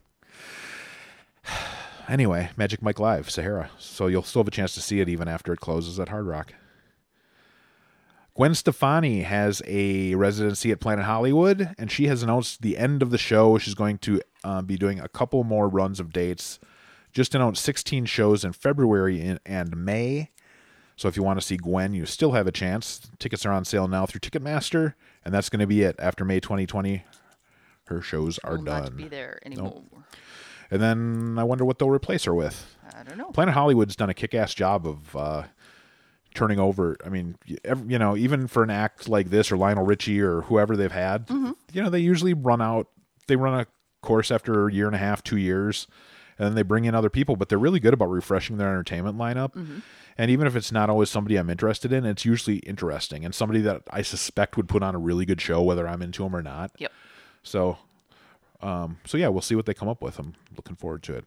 Anyway, Magic Mike Live, Sahara. So you'll still have a chance to see it even after it closes at Hard Rock. Gwen Stefani has a residency at Planet Hollywood, and she has announced the end of the show. She's going to uh, be doing a couple more runs of dates. Just announced sixteen shows in February in, and May. So if you want to see Gwen, you still have a chance. Tickets are on sale now through Ticketmaster, and that's going to be it. After May twenty twenty, her shows are Will done. not be there anymore. And then I wonder what they'll replace her with. I don't know. Planet Hollywood's done a kick-ass job of uh, turning over. I mean, you ev- you know, even for an act like this or Lionel Richie or whoever they've had, Mm-hmm. you know, they usually run out. They run a course after a year and a half, two years, and then they bring in other people. But they're really good about refreshing their entertainment lineup. Mm-hmm. And even if it's not always somebody I'm interested in, it's usually interesting and somebody that I suspect would put on a really good show, whether I'm into them or not. Yep. So, um, so yeah, we'll see what they come up with. I'm looking forward to it.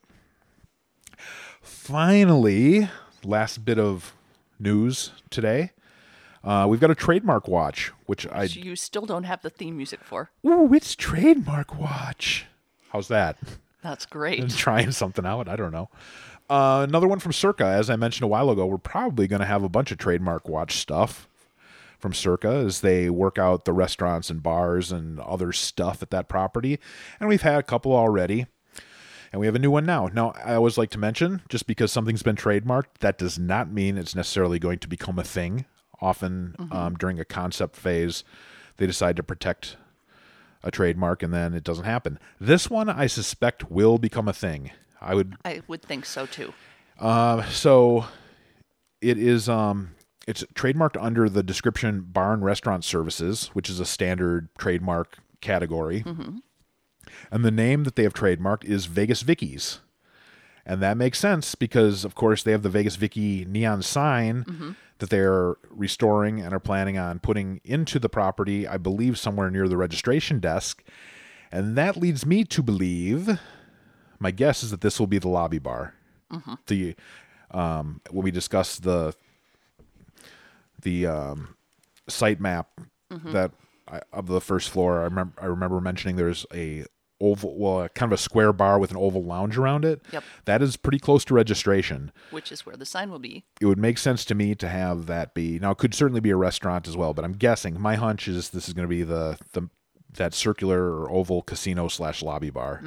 Finally, last bit of news today. Uh, we've got a trademark watch, which I Which you still don't have the theme music for. ooh, it's trademark watch. How's that? That's great. Trying something out. I don't know. Uh, another one from Circa. As I mentioned a while ago, we're probably going to have a bunch of trademark watch stuff from Circa as they work out the restaurants and bars and other stuff at that property. And we've had a couple already. And we have a new one now. Now, I always like to mention, just because something's been trademarked, that does not mean it's necessarily going to become a thing. Often um, during a concept phase, they decide to protect a trademark and then it doesn't happen. This one, I suspect, will become a thing. I would I would think so too. uh, so it is um it's trademarked under the description bar and restaurant services, which is a standard trademark category. And the name that they have trademarked is Vegas Vicky's. And that makes sense because, of course, they have the Vegas Vicky neon sign that they're restoring and are planning on putting into the property, I believe, somewhere near the registration desk. And that leads me to believe, my guess is that this will be the lobby bar. The um, when we discuss the the um, site map that I, of the first floor, I remember I remember mentioning there's a oval, well, kind of a square bar with an oval lounge around it. Yep. That is pretty close to registration. Which is where the sign will be. It would make sense to me to have that be. Now, it could certainly be a restaurant as well, but I'm guessing, my hunch is this is going to be the, the that circular or oval casino slash lobby bar.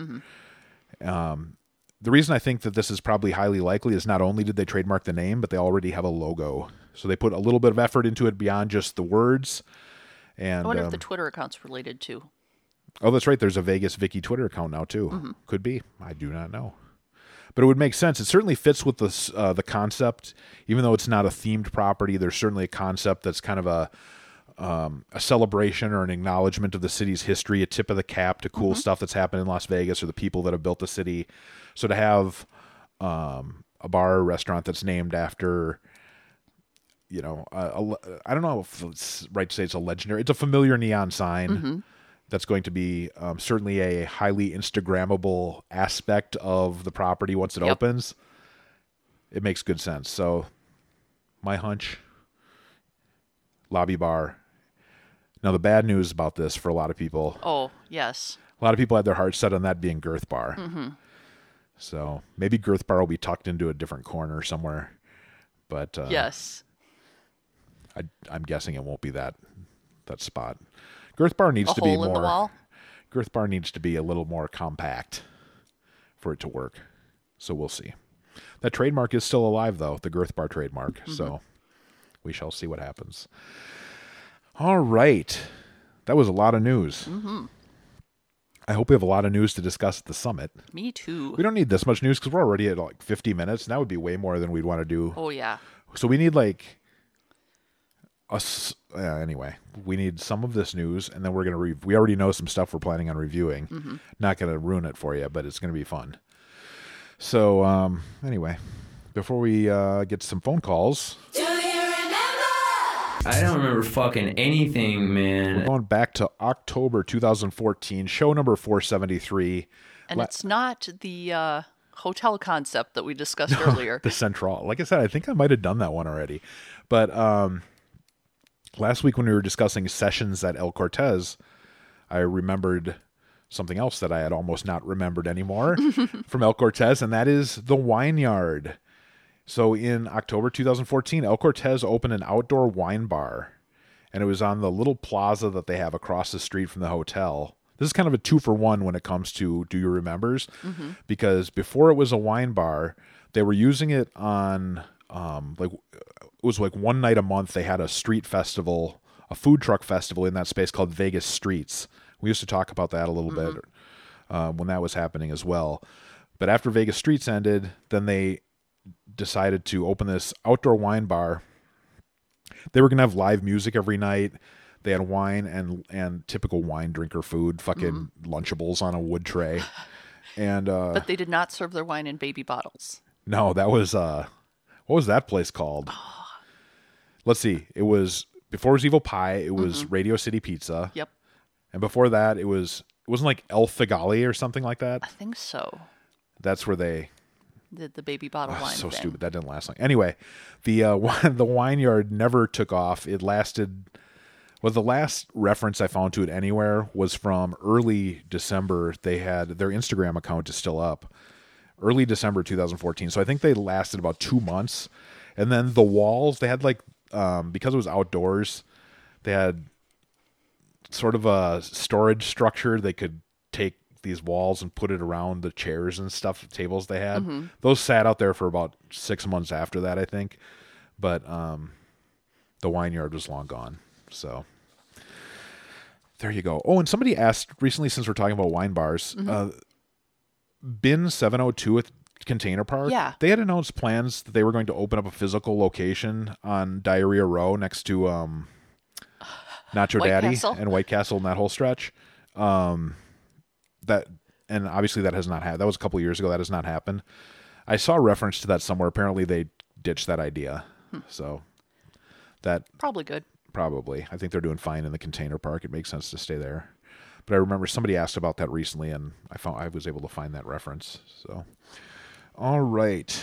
Um, the reason I think that this is probably highly likely is not only did they trademark the name, but they already have a logo. So they put a little bit of effort into it beyond just the words. And I wonder um, if the Twitter account's related too. oh, that's right. There's a Vegas Vicky Twitter account now too. Could be. I do not know. But it would make sense. It certainly fits with the uh, the concept, even though it's not a themed property. There's certainly a concept that's kind of a um, a celebration or an acknowledgement of the city's history, a tip of the cap to cool stuff that's happened in Las Vegas or the people that have built the city. So to have um, a bar or restaurant that's named after, you know, a, a, I don't know if it's right to say it's a legendary. It's a familiar neon sign. That's going to be um, certainly a highly Instagrammable aspect of the property once it Yep. opens. It makes good sense. So, my hunch, lobby bar. Now, the bad news about this for a lot of people, Oh, yes. a lot of people had their hearts set on that being Girth Bar. So, maybe Girth Bar will be tucked into a different corner somewhere. But uh, Yes. I, I'm guessing it won't be that that spot. Girth Bar needs A to be hole in more. the wall? Girth Bar needs to be a little more compact for it to work. So we'll see. That trademark is still alive, though, the Girth Bar trademark. Mm-hmm. So we shall see what happens. All right. That was a lot of news. Mm-hmm. I hope we have a lot of news to discuss at the summit. Me too. We don't need this much news because we're already at like fifty minutes. And that would be way more than we'd want to do. Oh, yeah. So we need like... Us, uh, anyway, we need some of this news, and then we're going to... Re- we already know some stuff we're planning on reviewing. Mm-hmm. Not going to ruin it for you, but it's going to be fun. So, um, anyway, before we uh, get to some phone calls... Do you remember? I don't remember fucking anything, man. We're going back to October two thousand fourteen, show number four seventy-three. And La- it's not the uh, hotel concept that we discussed earlier. The Central. Like I said, I think I might have done that one already. But um, last week when we were discussing sessions at El Cortez, I remembered something else that I had almost not remembered anymore from El Cortez, and that is the Wine Yard. So in October two thousand fourteen, El Cortez opened an outdoor wine bar, and it was on the little plaza that they have across the street from the hotel. This is kind of a two for one when it comes to Do You Remembers? Mm-hmm. Because before it was a wine bar, they were using it on, um, like, it was like one night a month they had a street festival, a food truck festival in that space called Vegas Streets. We used to talk about that a little mm-hmm. bit uh, when that was happening as well. But after Vegas Streets ended, then they decided to open this outdoor wine bar. They were going to have live music every night. They had wine and and typical wine drinker food, fucking mm. Lunchables on a wood tray. And uh, but they did not serve their wine in baby bottles. No, that was, uh, what was that place called? Oh. Let's see. It was, before it was Evil Pie, it was mm-hmm. Radio City Pizza. Yep. And before that, it was, it wasn't like El Figali or something like that? I think so. That's where they... Did the baby bottle oh, wine so thing. stupid. That didn't last long. Anyway, the uh, the Wine Yard never took off. It lasted... Well, the last reference I found to it anywhere was from early December. They had... Their Instagram account is still up. Early December two thousand fourteen. So I think they lasted about two months. And then the walls, they had like... Um, because it was outdoors, they had sort of a storage structure. They could take these walls and put it around the chairs and stuff, tables they had. Mm-hmm. Those sat out there for about six months after that, I think. But um, the Wine Yard was long gone. So there you go. Oh, and somebody asked recently, since we're talking about wine bars, mm-hmm. uh, Bin seven oh two at Container Park, yeah. they had announced plans that they were going to open up a physical location on Diarrhea Row next to um, Nacho White Daddy Castle. and White Castle and that whole stretch. Um, that and obviously that has not happened. That was a couple of years ago. That has not happened. I saw a reference to that somewhere. Apparently they ditched that idea. Hmm. So that probably good. Probably. I think they're doing fine in the Container Park. It makes sense to stay there. But I remember somebody asked about that recently, and I found I was able to find that reference. So, all right.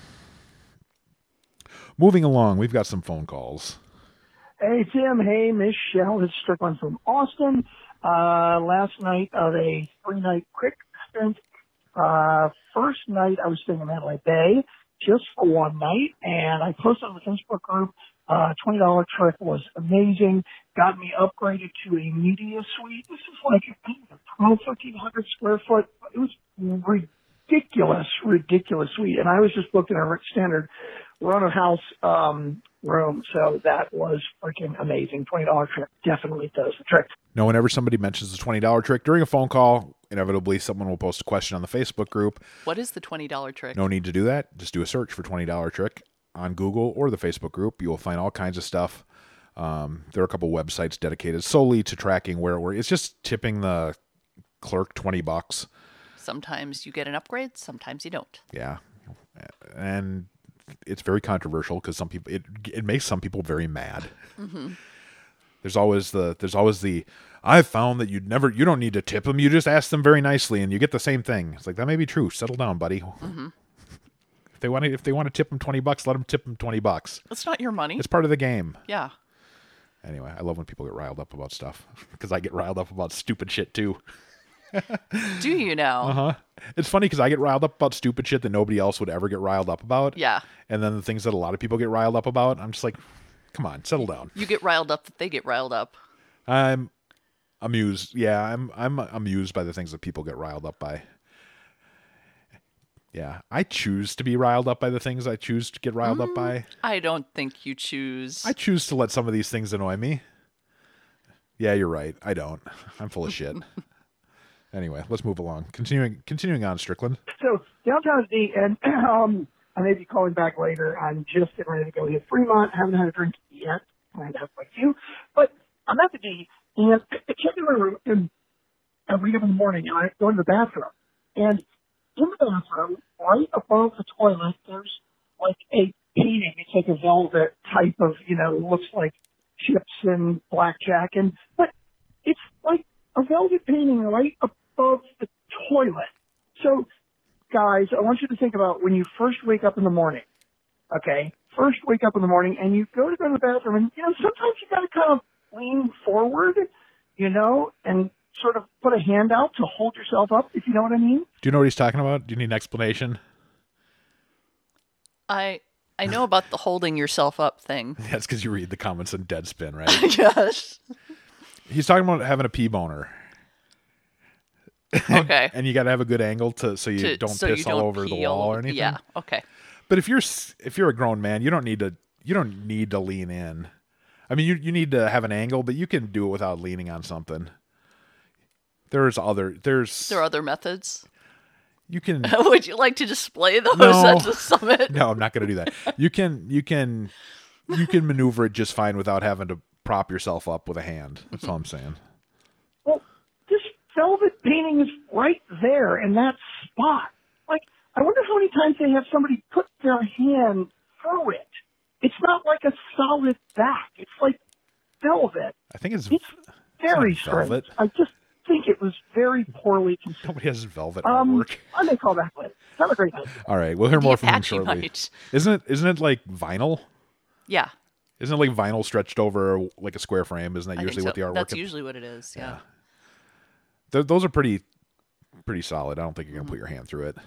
Moving along, we've got some phone calls. Hey, Tim. Hey, Michelle. It's Strickland from Austin. Uh, last night of a three-night quick stint. Uh, first night I was staying in Mandalay Bay just for one night, and I posted on the Facebook group. Uh, twenty dollars trip was amazing. Got me upgraded to a media suite. This is like twelve, thirteen hundred square foot. It was ridiculous, ridiculous suite. And I was just booked in a standard run of house, um, room. So that was freaking amazing. twenty dollars trip definitely does the trick. Now, whenever somebody mentions the twenty dollars trick during a phone call, inevitably someone will post a question on the Facebook group. What is the twenty dollars trick? No need to do that. Just do a search for twenty dollars trick on Google or the Facebook group. You will find all kinds of stuff. Um, there are a couple websites dedicated solely to tracking where we're. It's just tipping the clerk twenty bucks. Sometimes you get an upgrade. Sometimes you don't. Yeah. And it's very controversial because some people, it, it makes some people very mad. Mm-hmm. There's always the, there's always the, I've found that you'd never, you don't need to tip them. You just ask them very nicely and you get the same thing. It's like, that may be true. Settle down, buddy. Mm-hmm. If they want to, if they want to tip them twenty bucks, let them tip them twenty bucks. It's not your money. It's part of the game. Yeah. Anyway, I love when people get riled up about stuff because I get riled up about stupid shit too. Do you now? Uh-huh. It's funny because I get riled up about stupid shit that nobody else would ever get riled up about. Yeah. And then the things that a lot of people get riled up about, I'm just like, come on, settle down. You get riled up that they get riled up. Um, amused. Yeah, I'm I'm amused by the things that people get riled up by. Yeah, I choose to be riled up by the things I choose to get riled Mm, up by. I don't think you choose. I choose to let some of these things annoy me. Yeah, you're right. I don't. I'm full of shit. Anyway, let's move along. Continuing continuing on, Strickland. So downtown is neat, and um, I may be calling back later. I'm just getting ready to go hit Fremont. Haven't had a drink yet. Plan to have like you, but I'm at the D, and I check in my room, and I wake up in the morning, and I go into the bathroom, and in the bathroom, right above the toilet, there's like a painting. It's like a velvet type of, you know, it looks like chips and blackjack, and but it's like a velvet painting right above the toilet. So, guys, I want you to think about when you first wake up in the morning, okay? First wake up in the morning, and you go to go to the bathroom, and, you know, sometimes you got to kind of lean forward, you know, and sort of put a hand out to hold yourself up, if you know what I mean. Do you know what he's talking about? Do you need an explanation? I I know about the holding yourself up thing. That's because you read the comments in Deadspin, right? Yes. He's talking about having a pee boner. Okay. And you got to have a good angle to so you To- don't so piss you all don't over the pee all wall or over- anything. yeah, okay. But if you're s- if you're a grown man, you don't need to you don't need to lean in. I mean, you you need to have an angle, but you can do it without leaning on something. There's other there's There are other methods. you can Would you like to display those No. at the summit? No, I'm not going to do that. You can you can you can maneuver it just fine without having to prop yourself up with a hand. That's all I'm saying. Well, this velvet painting is right there in that spot. Like, I wonder how many times they have somebody put their hand through it. It's not like a solid back. It's like velvet. I think it's It's very it's not velvet. strange. I just think it was very poorly considered. Nobody has velvet Um, artwork. I may call back later. Have a great night. All right, we'll hear more from him Apache shortly. might. Isn't it? Isn't it like vinyl? Yeah. Isn't it like vinyl stretched over like a square frame? Isn't that I think usually so. what the artwork? That's is? usually what it is, yeah. Th- those are pretty, pretty solid. I don't think you're gonna put your hand through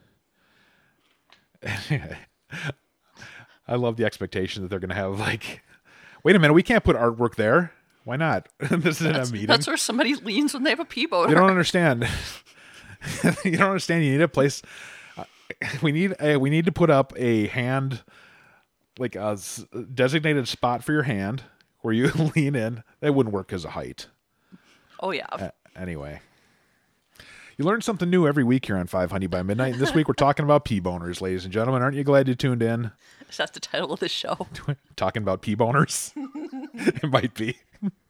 it. I love the expectation that they're gonna have like, wait a minute, we can't put artwork there. Why not? This isn't That's, a meeting. that's where somebody leans when they have a pee boner. You don't understand. You don't understand. You need a place. Uh, we need a, we need to put up a hand, like a s- designated spot for your hand where you lean in. That wouldn't work because of height. Oh, yeah. Uh, anyway, you learn something new every week here on five Honey by Midnight. And this week we're talking about pee boners, ladies and gentlemen. Aren't you glad you tuned in? Is that the title of the show? Talking about pee boners. It might be.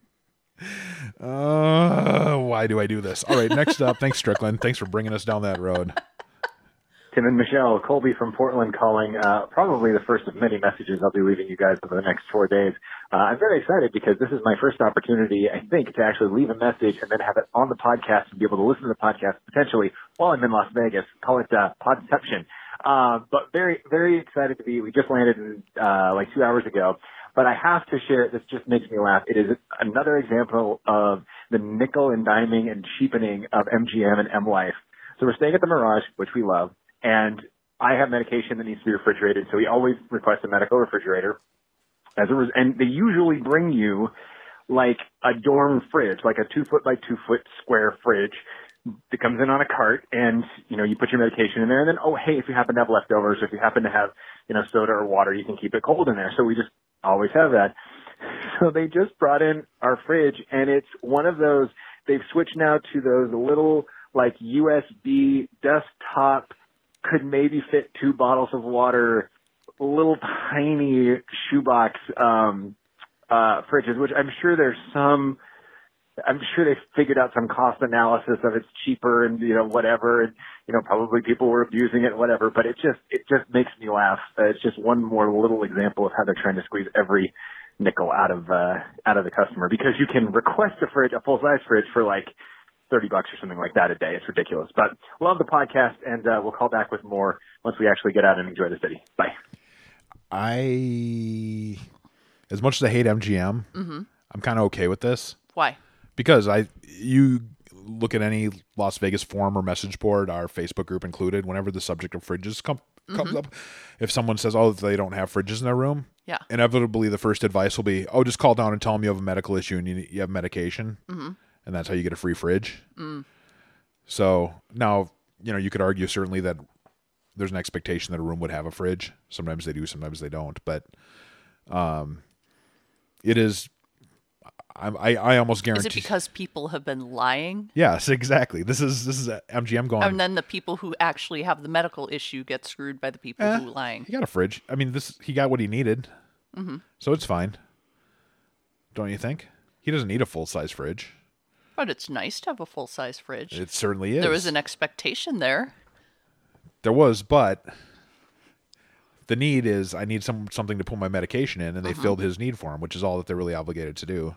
Uh, why do I do this? All right, next up, thanks, Strickland. Thanks for bringing us down that road. Tim and Michelle, Colby from Portland calling, uh, probably the first of many messages I'll be leaving you guys over the next four days. Uh, I'm very excited because this is my first opportunity, I think, to actually leave a message and then have it on the podcast and be able to listen to the podcast potentially while I'm in Las Vegas. Call it uh, Podception. Uh, but very, very excited to be, we just landed in, uh, like two hours ago. But I have to share, this just makes me laugh. It is another example of the nickel and diming and cheapening of M G M and M Life. So we're staying at the Mirage, which we love, and I have medication that needs to be refrigerated, so we always request a medical refrigerator. As a res- and they usually bring you like a dorm fridge, like a two foot by two foot square fridge that comes in on a cart, and you know you put your medication in there, and then oh hey, if you happen to have leftovers, or if you happen to have you know soda or water, you can keep it cold in there. So we just always have that. So they just brought in our fridge, and it's one of those, they've switched now to those little like U S B desktop, could maybe fit two bottles of water, little tiny shoebox um uh fridges, which I'm sure there's some I'm sure they figured out some cost analysis of it's cheaper and, you know, whatever. And, you know, probably people were abusing it, whatever. But it just, it just makes me laugh. Uh, it's just one more little example of how they're trying to squeeze every nickel out of, uh, out of the customer, because you can request a fridge, a full size fridge for like thirty bucks or something like that a day. It's ridiculous, but love the podcast. And, uh, we'll call back with more once we actually get out and enjoy the city. Bye. I, as much as I hate M G M, Mm-hmm. I'm kind of okay with this. Why? Because I, you look at any Las Vegas forum or message board, our Facebook group included, whenever the subject of fridges com- comes Mhm. up, if someone says, oh, they don't have fridges in their room, Yeah. inevitably the first advice will be, oh, just call down and tell them you have a medical issue and you, you have medication. Mm-hmm. and that's how you get a free fridge. Mm. So now, you know, you could argue certainly that there's an expectation that a room would have a fridge. Sometimes they do, sometimes they don't. But um, it is, I, I, I almost guarantee. Is it because people have been lying? Yes, exactly. This is this is M G M going. And then the people who actually have the medical issue get screwed by the people eh, who are lying. He got a fridge. I mean, this he got what he needed, mm-hmm. so it's fine. Don't you think? He doesn't need a full size fridge. But it's nice to have a full size fridge. It certainly is. There was an expectation there. There was, but the need is I need some something to put my medication in, and they uh-huh. filled his need for him, which is all that they're really obligated to do.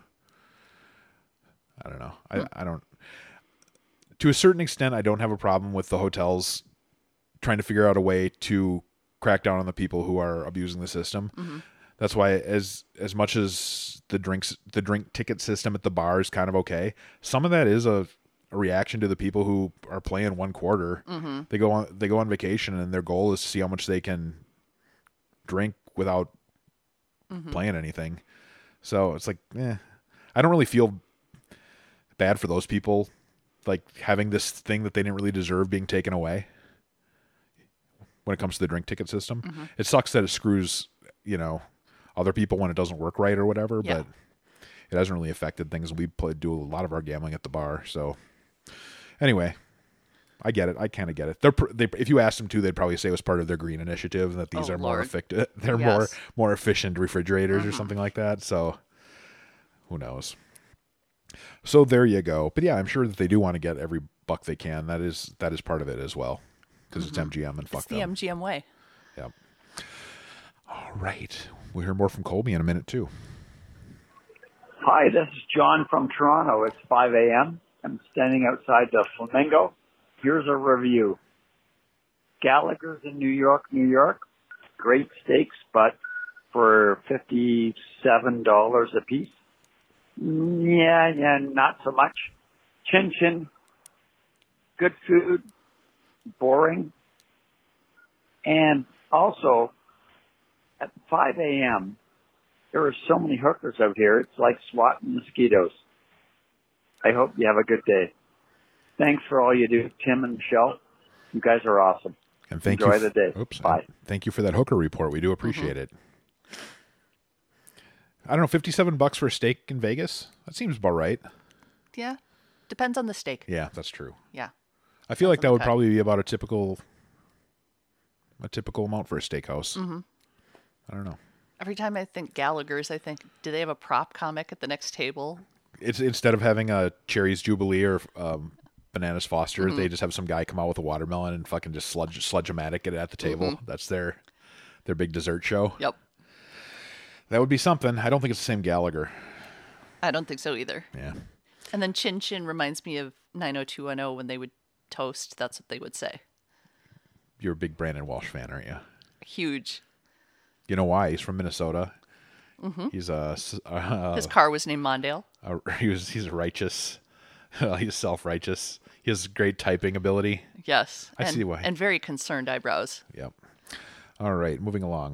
I don't know. I, I don't. To a certain extent, I don't have a problem with the hotels trying to figure out a way to crack down on the people who are abusing the system. Mm-hmm. That's why, as as much as the drinks, the drink ticket system at the bar is kind of okay, some of that is a, a reaction to the people who are playing one quarter. Mm-hmm. They go on they go on vacation, and their goal is to see how much they can drink without mm-hmm. playing anything. So it's like, eh, I don't really feel bad for those people, like having this thing that they didn't really deserve being taken away. When it comes to the drink ticket system, mm-hmm. it sucks that it screws, you know, other people when it doesn't work right or whatever. Yeah. But it hasn't really affected things. We play, do a lot of our gambling at the bar. So anyway, I get it. I kind of get it. They're they, if you asked them to, they'd probably say it was part of their green initiative, that these oh, are Lord. more effective. They're yes. more more efficient refrigerators mm-hmm. or something like that. So who knows? So there you go. But yeah, I'm sure that they do want to get every buck they can. That is that is part of it as well, because mm-hmm. it's M G M and fuck it's the them. M G M way. Yep. All right. We'll hear more from Colby in a minute too. Hi, this is John from Toronto. It's five a.m. I'm standing outside the Flamingo. Here's a review. Gallagher's in New York, New York. Great steaks, but for fifty-seven dollars a piece. Yeah, yeah, not so much. Chin Chin, good food, boring. And also, at five a.m., there are so many hookers out here, it's like swatting mosquitoes. I hope you have a good day. Thanks for all you do, Tim and Michelle. You guys are awesome. And thank Enjoy you. the day. Oops. Bye. Thank you for that hooker report. We do appreciate mm-hmm. it. I don't know, fifty-seven bucks for a steak in Vegas? That seems about right. Yeah. Depends on the steak. Yeah, that's true. Yeah. I feel Depends like that on the would cut. probably be about a typical a typical amount for a steakhouse. Mm-hmm. I don't know. Every time I think Gallagher's, I think, do they have a prop comic at the next table? It's instead of having a Cherry's Jubilee or um, Bananas Foster, mm-hmm. they just have some guy come out with a watermelon and fucking just sludge sludge-o-matic it at the table. Mm-hmm. That's their their big dessert show. Yep. That would be something. I don't think it's the same Gallagher. I don't think so either. Yeah. And then Chin Chin reminds me of nine oh two one oh when they would toast. That's what they would say. You're a big Brandon Walsh fan, aren't you? Huge. You know why? He's from Minnesota. Mm-hmm. He's a. Uh, His car was named Mondale. Uh, he was. He's a righteous. He's self-righteous. He has great typing ability. Yes. I and, see why. And very concerned eyebrows. Yep. All right, moving along.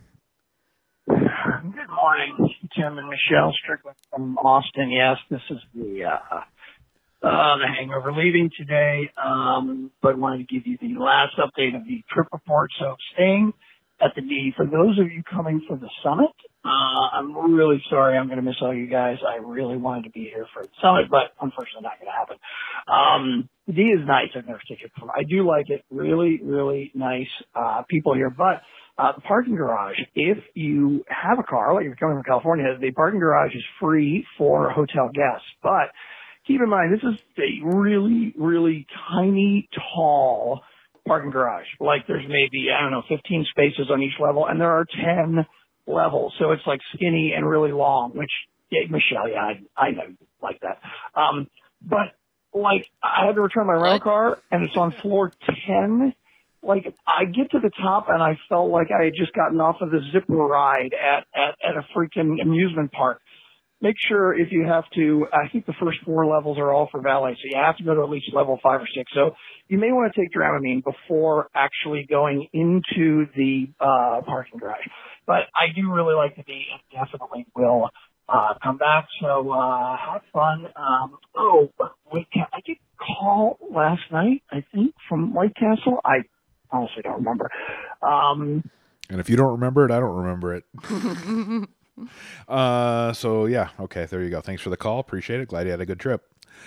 Good morning, Tim and Michelle Strickland from Austin. Yes, this is the uh, uh, the hangover leaving today, um, but wanted to give you the last update of the trip report. So staying at the D. For those of you coming for the summit, uh, I'm really sorry I'm going to miss all you guys. I really wanted to be here for the summit, but unfortunately not going to happen. Um, the D is nice. I've never stayed here before. I do like it. Really, really nice uh, people here, but Uh, the parking garage, if you have a car, like you're coming from California, the parking garage is free for hotel guests. But keep in mind, this is a really, really tiny, tall parking garage. Like there's maybe, I don't know, fifteen spaces on each level, and there are ten levels. So it's like skinny and really long, which, yeah, Michelle, yeah, I, I know you like that. Um, but like I had to return my rental car, and it's on floor ten. Like, I get to the top and I felt like I had just gotten off of the zipper ride at, at, at a freaking amusement park. Make sure if you have to, I think the first four levels are all for valet, so you have to go to at least level five or six. So you may want to take Dramamine before actually going into the uh, parking garage. But I do really like the D and definitely will uh, come back. So uh, have fun. Um, oh, White Ca- I did call last night, I think, from White Castle. I honestly don't remember. Um, And if you don't remember it, I don't remember it. uh, so, yeah. Okay, there you go. Thanks for the call. Appreciate it. Glad you had a good trip.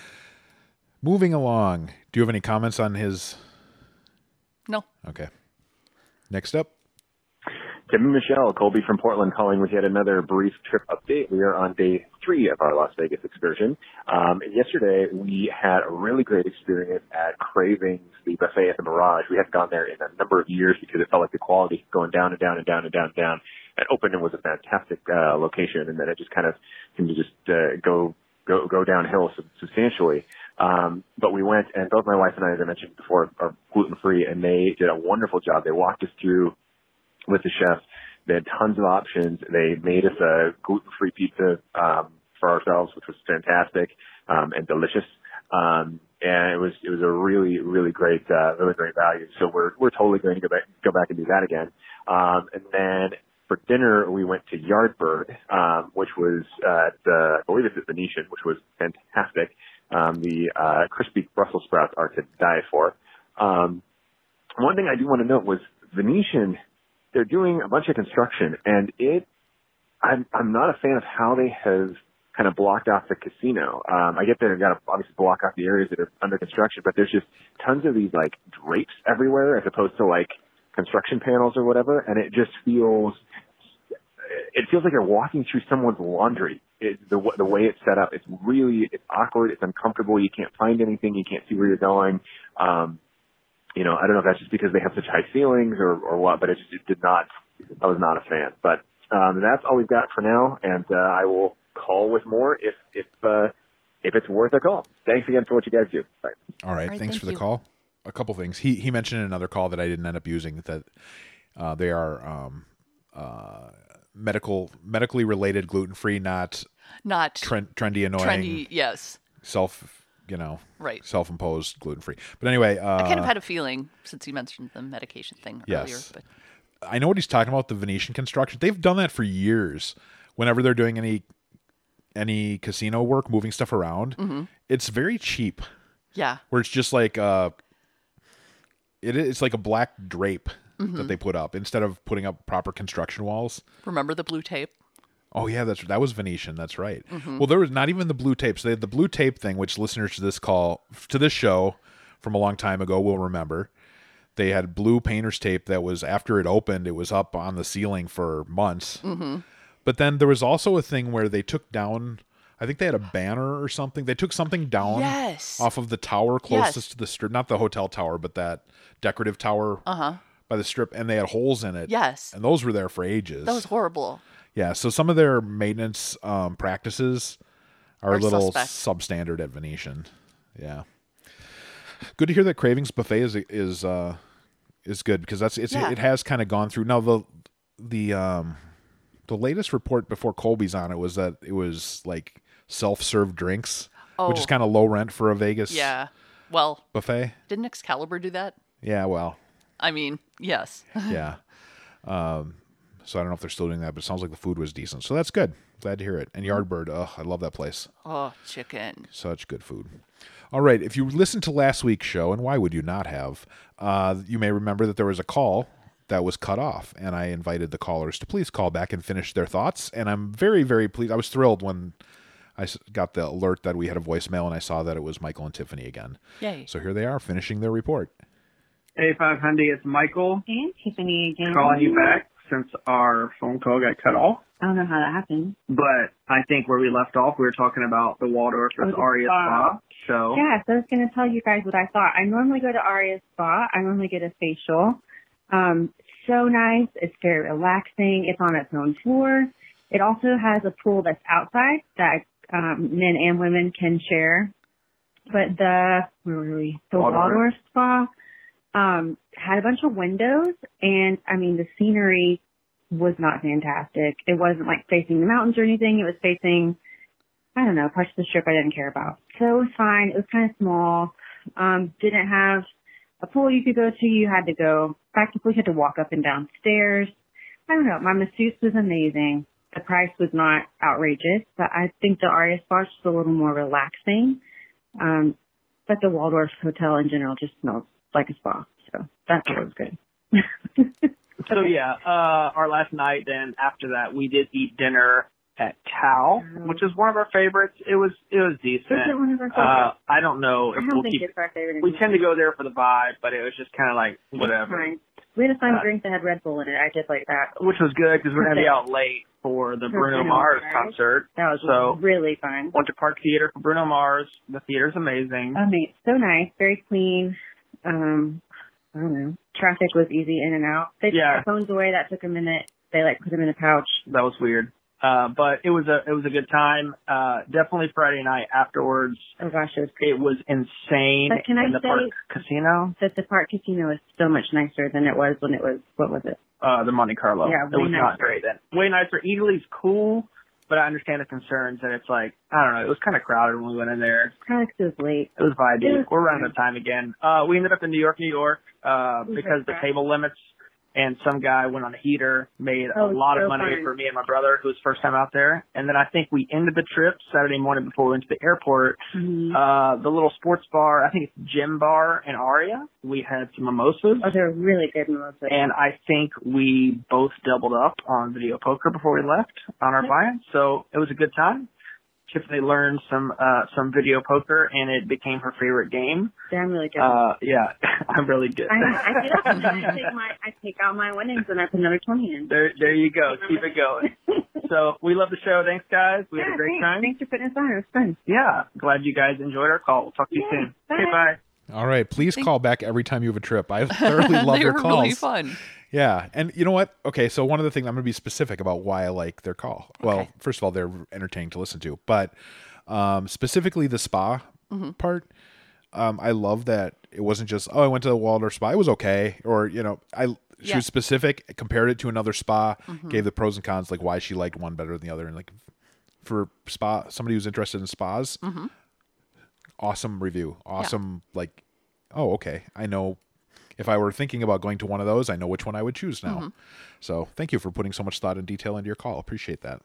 Moving along. Do you have any comments on his... No. Okay. Next up. Tim and Michelle, Colby from Portland calling with yet another brief trip update. We are on day three of our Las Vegas excursion. Um, and yesterday, we had a really great experience at Cravings, the buffet at the Mirage. We hadn't gone there in a number of years because it felt like the quality going down and down and down and down and down. It opened and was a fantastic uh, location, and then it just kind of seemed to just uh, go go go downhill substantially. Um, but we went, and both my wife and I, as I mentioned before, are gluten-free, and they did a wonderful job. They walked us through with the chef. They had tons of options. They made us a gluten-free pizza um, for ourselves, which was fantastic um, and delicious. Um, and it was it was a really really great uh, really great value. So we're we're totally going to go back go back and do that again. Um, and then for dinner we went to Yardbird, um, which was at uh, I believe it's at Venetian, which was fantastic. Um, the uh, crispy Brussels sprouts are to die for. Um, one thing I do want to note was Venetian. They're doing a bunch of construction, and it, I'm, I'm not a fan of how they have kind of blocked off the casino. Um, I get they've got to obviously block off the areas that are under construction, but there's just tons of these like drapes everywhere as opposed to like construction panels or whatever, and it just feels, it feels like you're walking through someone's laundry. It, the, the way it's set up, it's really, it's awkward, it's uncomfortable, you can't find anything, you can't see where you're going. Um, You know, I don't know if that's just because they have such high ceilings or, or what, but it just it did not, I was not a fan. But um, that's all we've got for now, and uh, I will call with more if if uh, if it's worth a call. Thanks again for what you guys do. Bye. All right, All right, thanks thank for the you. call. A couple things. He he mentioned in another call that I didn't end up using that uh, they are um, uh, medical medically related, gluten free, not Not trend, trendy, annoying, trendy. Yes. self you know Right. self imposed gluten free. But anyway, uh, I kind of had a feeling since you mentioned the medication thing Yes. earlier. But I know what he's talking about. The Venetian construction. They've done that for years. Whenever they're doing any any casino work, moving stuff around, Mhm. it's very cheap. yeah. Where it's just like uh it it's like a black drape Mhm. that they put up instead of putting up proper construction walls. Remember the blue tape? Oh yeah, that's that was Venetian. That's right. Mhm. Well, there was not even the blue tape. So they had the blue tape thing, which listeners to this call to this show from a long time ago will remember. They had blue painter's tape that was after it opened, it was up on the ceiling for months. Mhm. But then there was also a thing where they took down. I think they had a banner or something. They took something down Yes. off of the tower closest Yes. to the strip, not the hotel tower, but that decorative tower Uh-huh. by the strip, and they had holes in it. Yes. And those were there for ages. That was horrible. Yeah, so some of their maintenance um, practices are, Are a little suspect. substandard at Venetian. Yeah, good to hear that Cravings Buffet is is uh, is good because that's it's Yeah. it has kind of gone through. Now the the um, the latest report before Colby's on it was that it was like self serve drinks, which is Oh. kind of low rent for a Vegas Yeah. Well, buffet. didn't Excalibur do that? Yeah, well, I mean, yes. yeah. Um, so I don't know if they're still doing that, but it sounds like the food was decent. So that's good. Glad to hear it. And Yardbird, oh, I love that place. Oh, chicken. Such good food. All right. If you listened to last week's show, and why would you not have, uh, you may remember that there was a call that was cut off, and I invited the callers to please call back and finish their thoughts. And I'm very, very pleased. I was thrilled when I s- got the alert that we had a voicemail, and I saw that it was Michael and Tiffany again. Yay. So here they are finishing their report. Hey, five hundred, it's Michael. And Tiffany again. Calling you back since our phone call got cut off. I don't know how that happened. But I think where we left off, we were talking about the Waldorf Oh, with the Aria spa. Spa. So, Yeah, so I was going to tell you guys what I thought. I normally go to Aria Spa. I normally get a facial. Um, so nice. It's very relaxing. It's on its own floor. It also has a pool that's outside that um, men and women can share. But the, where were we? The Waldorf. Waldorf Spa um, had a bunch of windows, and I mean, the scenery was not fantastic. It wasn't like facing the mountains or anything. It was facing, I don't know, parts of the strip I didn't care about. So it was fine. It was kind of small. Um, didn't have a pool you could go to. You had to go, practically had to walk up and down stairs. I don't know. My masseuse was amazing. the price was not outrageous, but I think the Aria Spa is just a little more relaxing. Um, but the Waldorf Hotel in general just smells like a spa, so that was good. So yeah, uh, our last night, then after that, we did eat dinner at Tao, which is one of our favorites. It was it was decent. Is it one of our Uh, favorites? I don't know I if don't we'll think keep. it's our favorite. We tend to go there for the vibe, but it was just kind of like whatever, Fine. We had a fun Uh, drink that had Red Bull in it. I did like that. which was good because we're gonna be out late for the For Bruno Bruno Mars Mars. concert. That was so really fun. went to Park Theater for Bruno Mars. The theater's amazing. I mean, so nice, very clean. Um, I don't know. Traffic was easy in and out. They Yeah. took our phones away. That took a minute. They like put them in a pouch. That was weird. Uh, but it was a it was a good time. Uh, definitely Friday night afterwards. Oh gosh, it was It was insane But can I in the say- Park Casino, that the Park Casino is so much nicer than it was when it was, what was it? uh, the Monte Carlo. Yeah, it way was not nicer. great then. Way nicer. Italy's cool, but I understand the concerns that it's like I don't know. It was kind of crowded when we went in there. Probably 'cause it was late. It was vibey. It was We're running out of time again. Uh, we ended up in New York, New York, uh, We because heard the that. table limits. And some guy went on a heater, made Oh, a lot so of money fun. for me and my brother, who was first time out there. And then I think we ended the trip Saturday morning before we went to the airport. Mm-hmm. Uh, the little sports bar, I think it's Gym Bar in Aria. We had some mimosas. Oh, they're really good mimosas. And I think we both doubled up on video poker before we left on our buy-in. So it was a good time. Tiffany learned some uh some video poker, and it became her favorite game. Yeah, I'm really good. Uh, yeah, I'm really good. I, I get up and I take my, I take out my winnings and I put another twenty in. There, there you go. Keep it going. So we love the show. Thanks, guys. We yeah, had a great thanks. time. Thanks for putting us on. It was fun. Yeah, glad you guys enjoyed our call. We'll talk to you Yeah, soon. bye. Okay, bye. All right, please call back every time you have a trip. I thoroughly love they your were calls. really fun. Yeah, and you know what? Okay, so one of the things I'm going to be specific about why I like their call. Well, Okay. first of all, they're entertaining to listen to, but um, specifically the spa Mhm. part. Um, I love that it wasn't just oh I went to the Waldorf spa, it was okay, or you know I she Yeah. was specific, compared it to another spa, Mhm. gave the pros and cons, like why she liked one better than the other, and like for spa somebody who's interested in spas, Mhm. awesome review, awesome like oh okay I know. If I were thinking about going to one of those, I know which one I would choose now. Mhm. So thank you for putting so much thought and detail into your call. Appreciate that.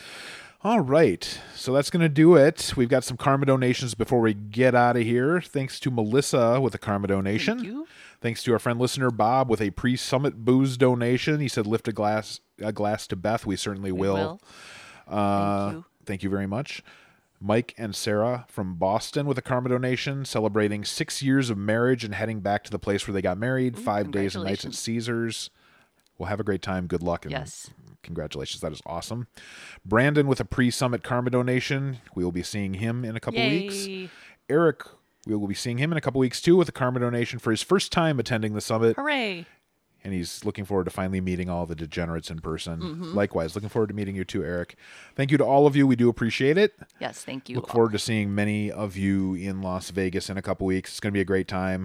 All right. So that's going to do it. We've got some karma donations before we get out of here. Thanks to Melissa with a karma donation. Thank you. Thanks to our friend listener Bob with a pre-summit booze donation. He said, lift a glass a glass to Beth. We certainly We will. will. Uh, Thank you. Thank you very much. Mike and Sarah from Boston with a karma donation, celebrating six years of marriage and heading back to the place where they got married. Five days and nights at congratulations. Caesars. We'll have a great time. Good luck. And Yes. congratulations. That is awesome. Brandon with a pre-summit karma donation. We will be seeing him in a couple weeks. Yay. Eric, we will be seeing him in a couple weeks too with a karma donation for his first time attending the summit. Hooray. And he's looking forward to finally meeting all the degenerates in person. Mhm. Likewise, looking forward to meeting you too, Eric. Thank you to all of you. We do appreciate it. Yes, thank you. Look forward to seeing many of you in Las Vegas in a couple weeks. It's going to be a great time.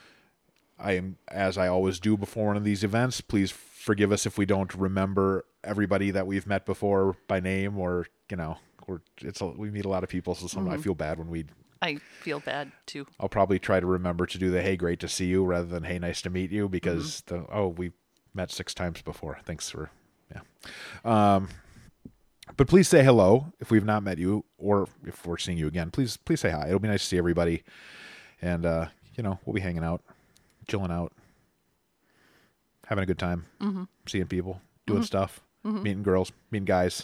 I am, as I always do before one of these events, please forgive us if we don't remember everybody that we've met before by name, or you know, or it's a, we meet a lot of people, so some I Mhm. feel bad when we. I feel bad too. I'll probably try to remember to do the "Hey, great to see you" rather than "Hey, nice to meet you," because the oh we met six times before. Thanks for yeah. Um, but please say hello if we've not met you, or if we're seeing you again. Please please say hi. It'll be nice to see everybody, and uh, you know we'll be hanging out, chilling out, having a good time, Mhm. seeing people, doing Mhm. stuff, Mhm. meeting girls, meeting guys.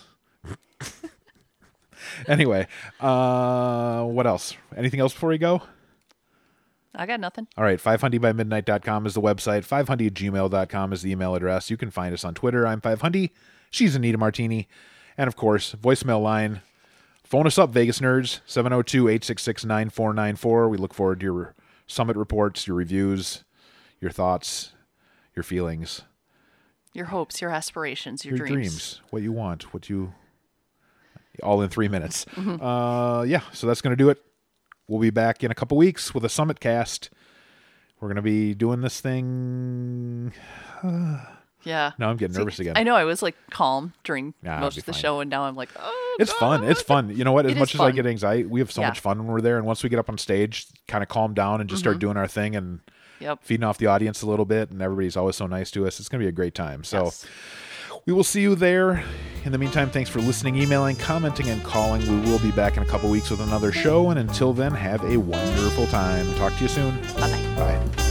Anyway, uh, what else? Anything else before we go? I got nothing. All right, five hundred by midnight dot com is the website. five hundred at gmail dot com is the email address. You can find us on Twitter. I'm five hundred. She's Anita Martini. And, of course, voicemail line. Phone us up, Vegas Nerds, seven oh two, eight six six, nine four nine four. We look forward to your summit reports, your reviews, your thoughts, your feelings. Your hopes, your aspirations, your, Your dreams. dreams. What you want, what you... All in three minutes. Mhm. Uh, yeah, so that's going to do it. We'll be back in a couple weeks with a Summit cast. We're going to be doing this thing. Yeah. Now I'm getting See, nervous again. I know. I was like calm during Nah, it'll most be of the fine. show, and now I'm like, oh, It's fun. It's fun. You know what? As It is much as I fun. get anxiety, we have so Yeah. much fun when we're there. And once we get up on stage, kind of calm down and just start Mhm. doing our thing and Yep. feeding off the audience a little bit. And everybody's always so nice to us. It's going to be a great time. So Yes. We will see you there. In the meantime, thanks for listening, emailing, commenting, and calling. We will be back in a couple weeks with another show, and until then, have a wonderful time. Talk to you soon. Bye-bye. Bye.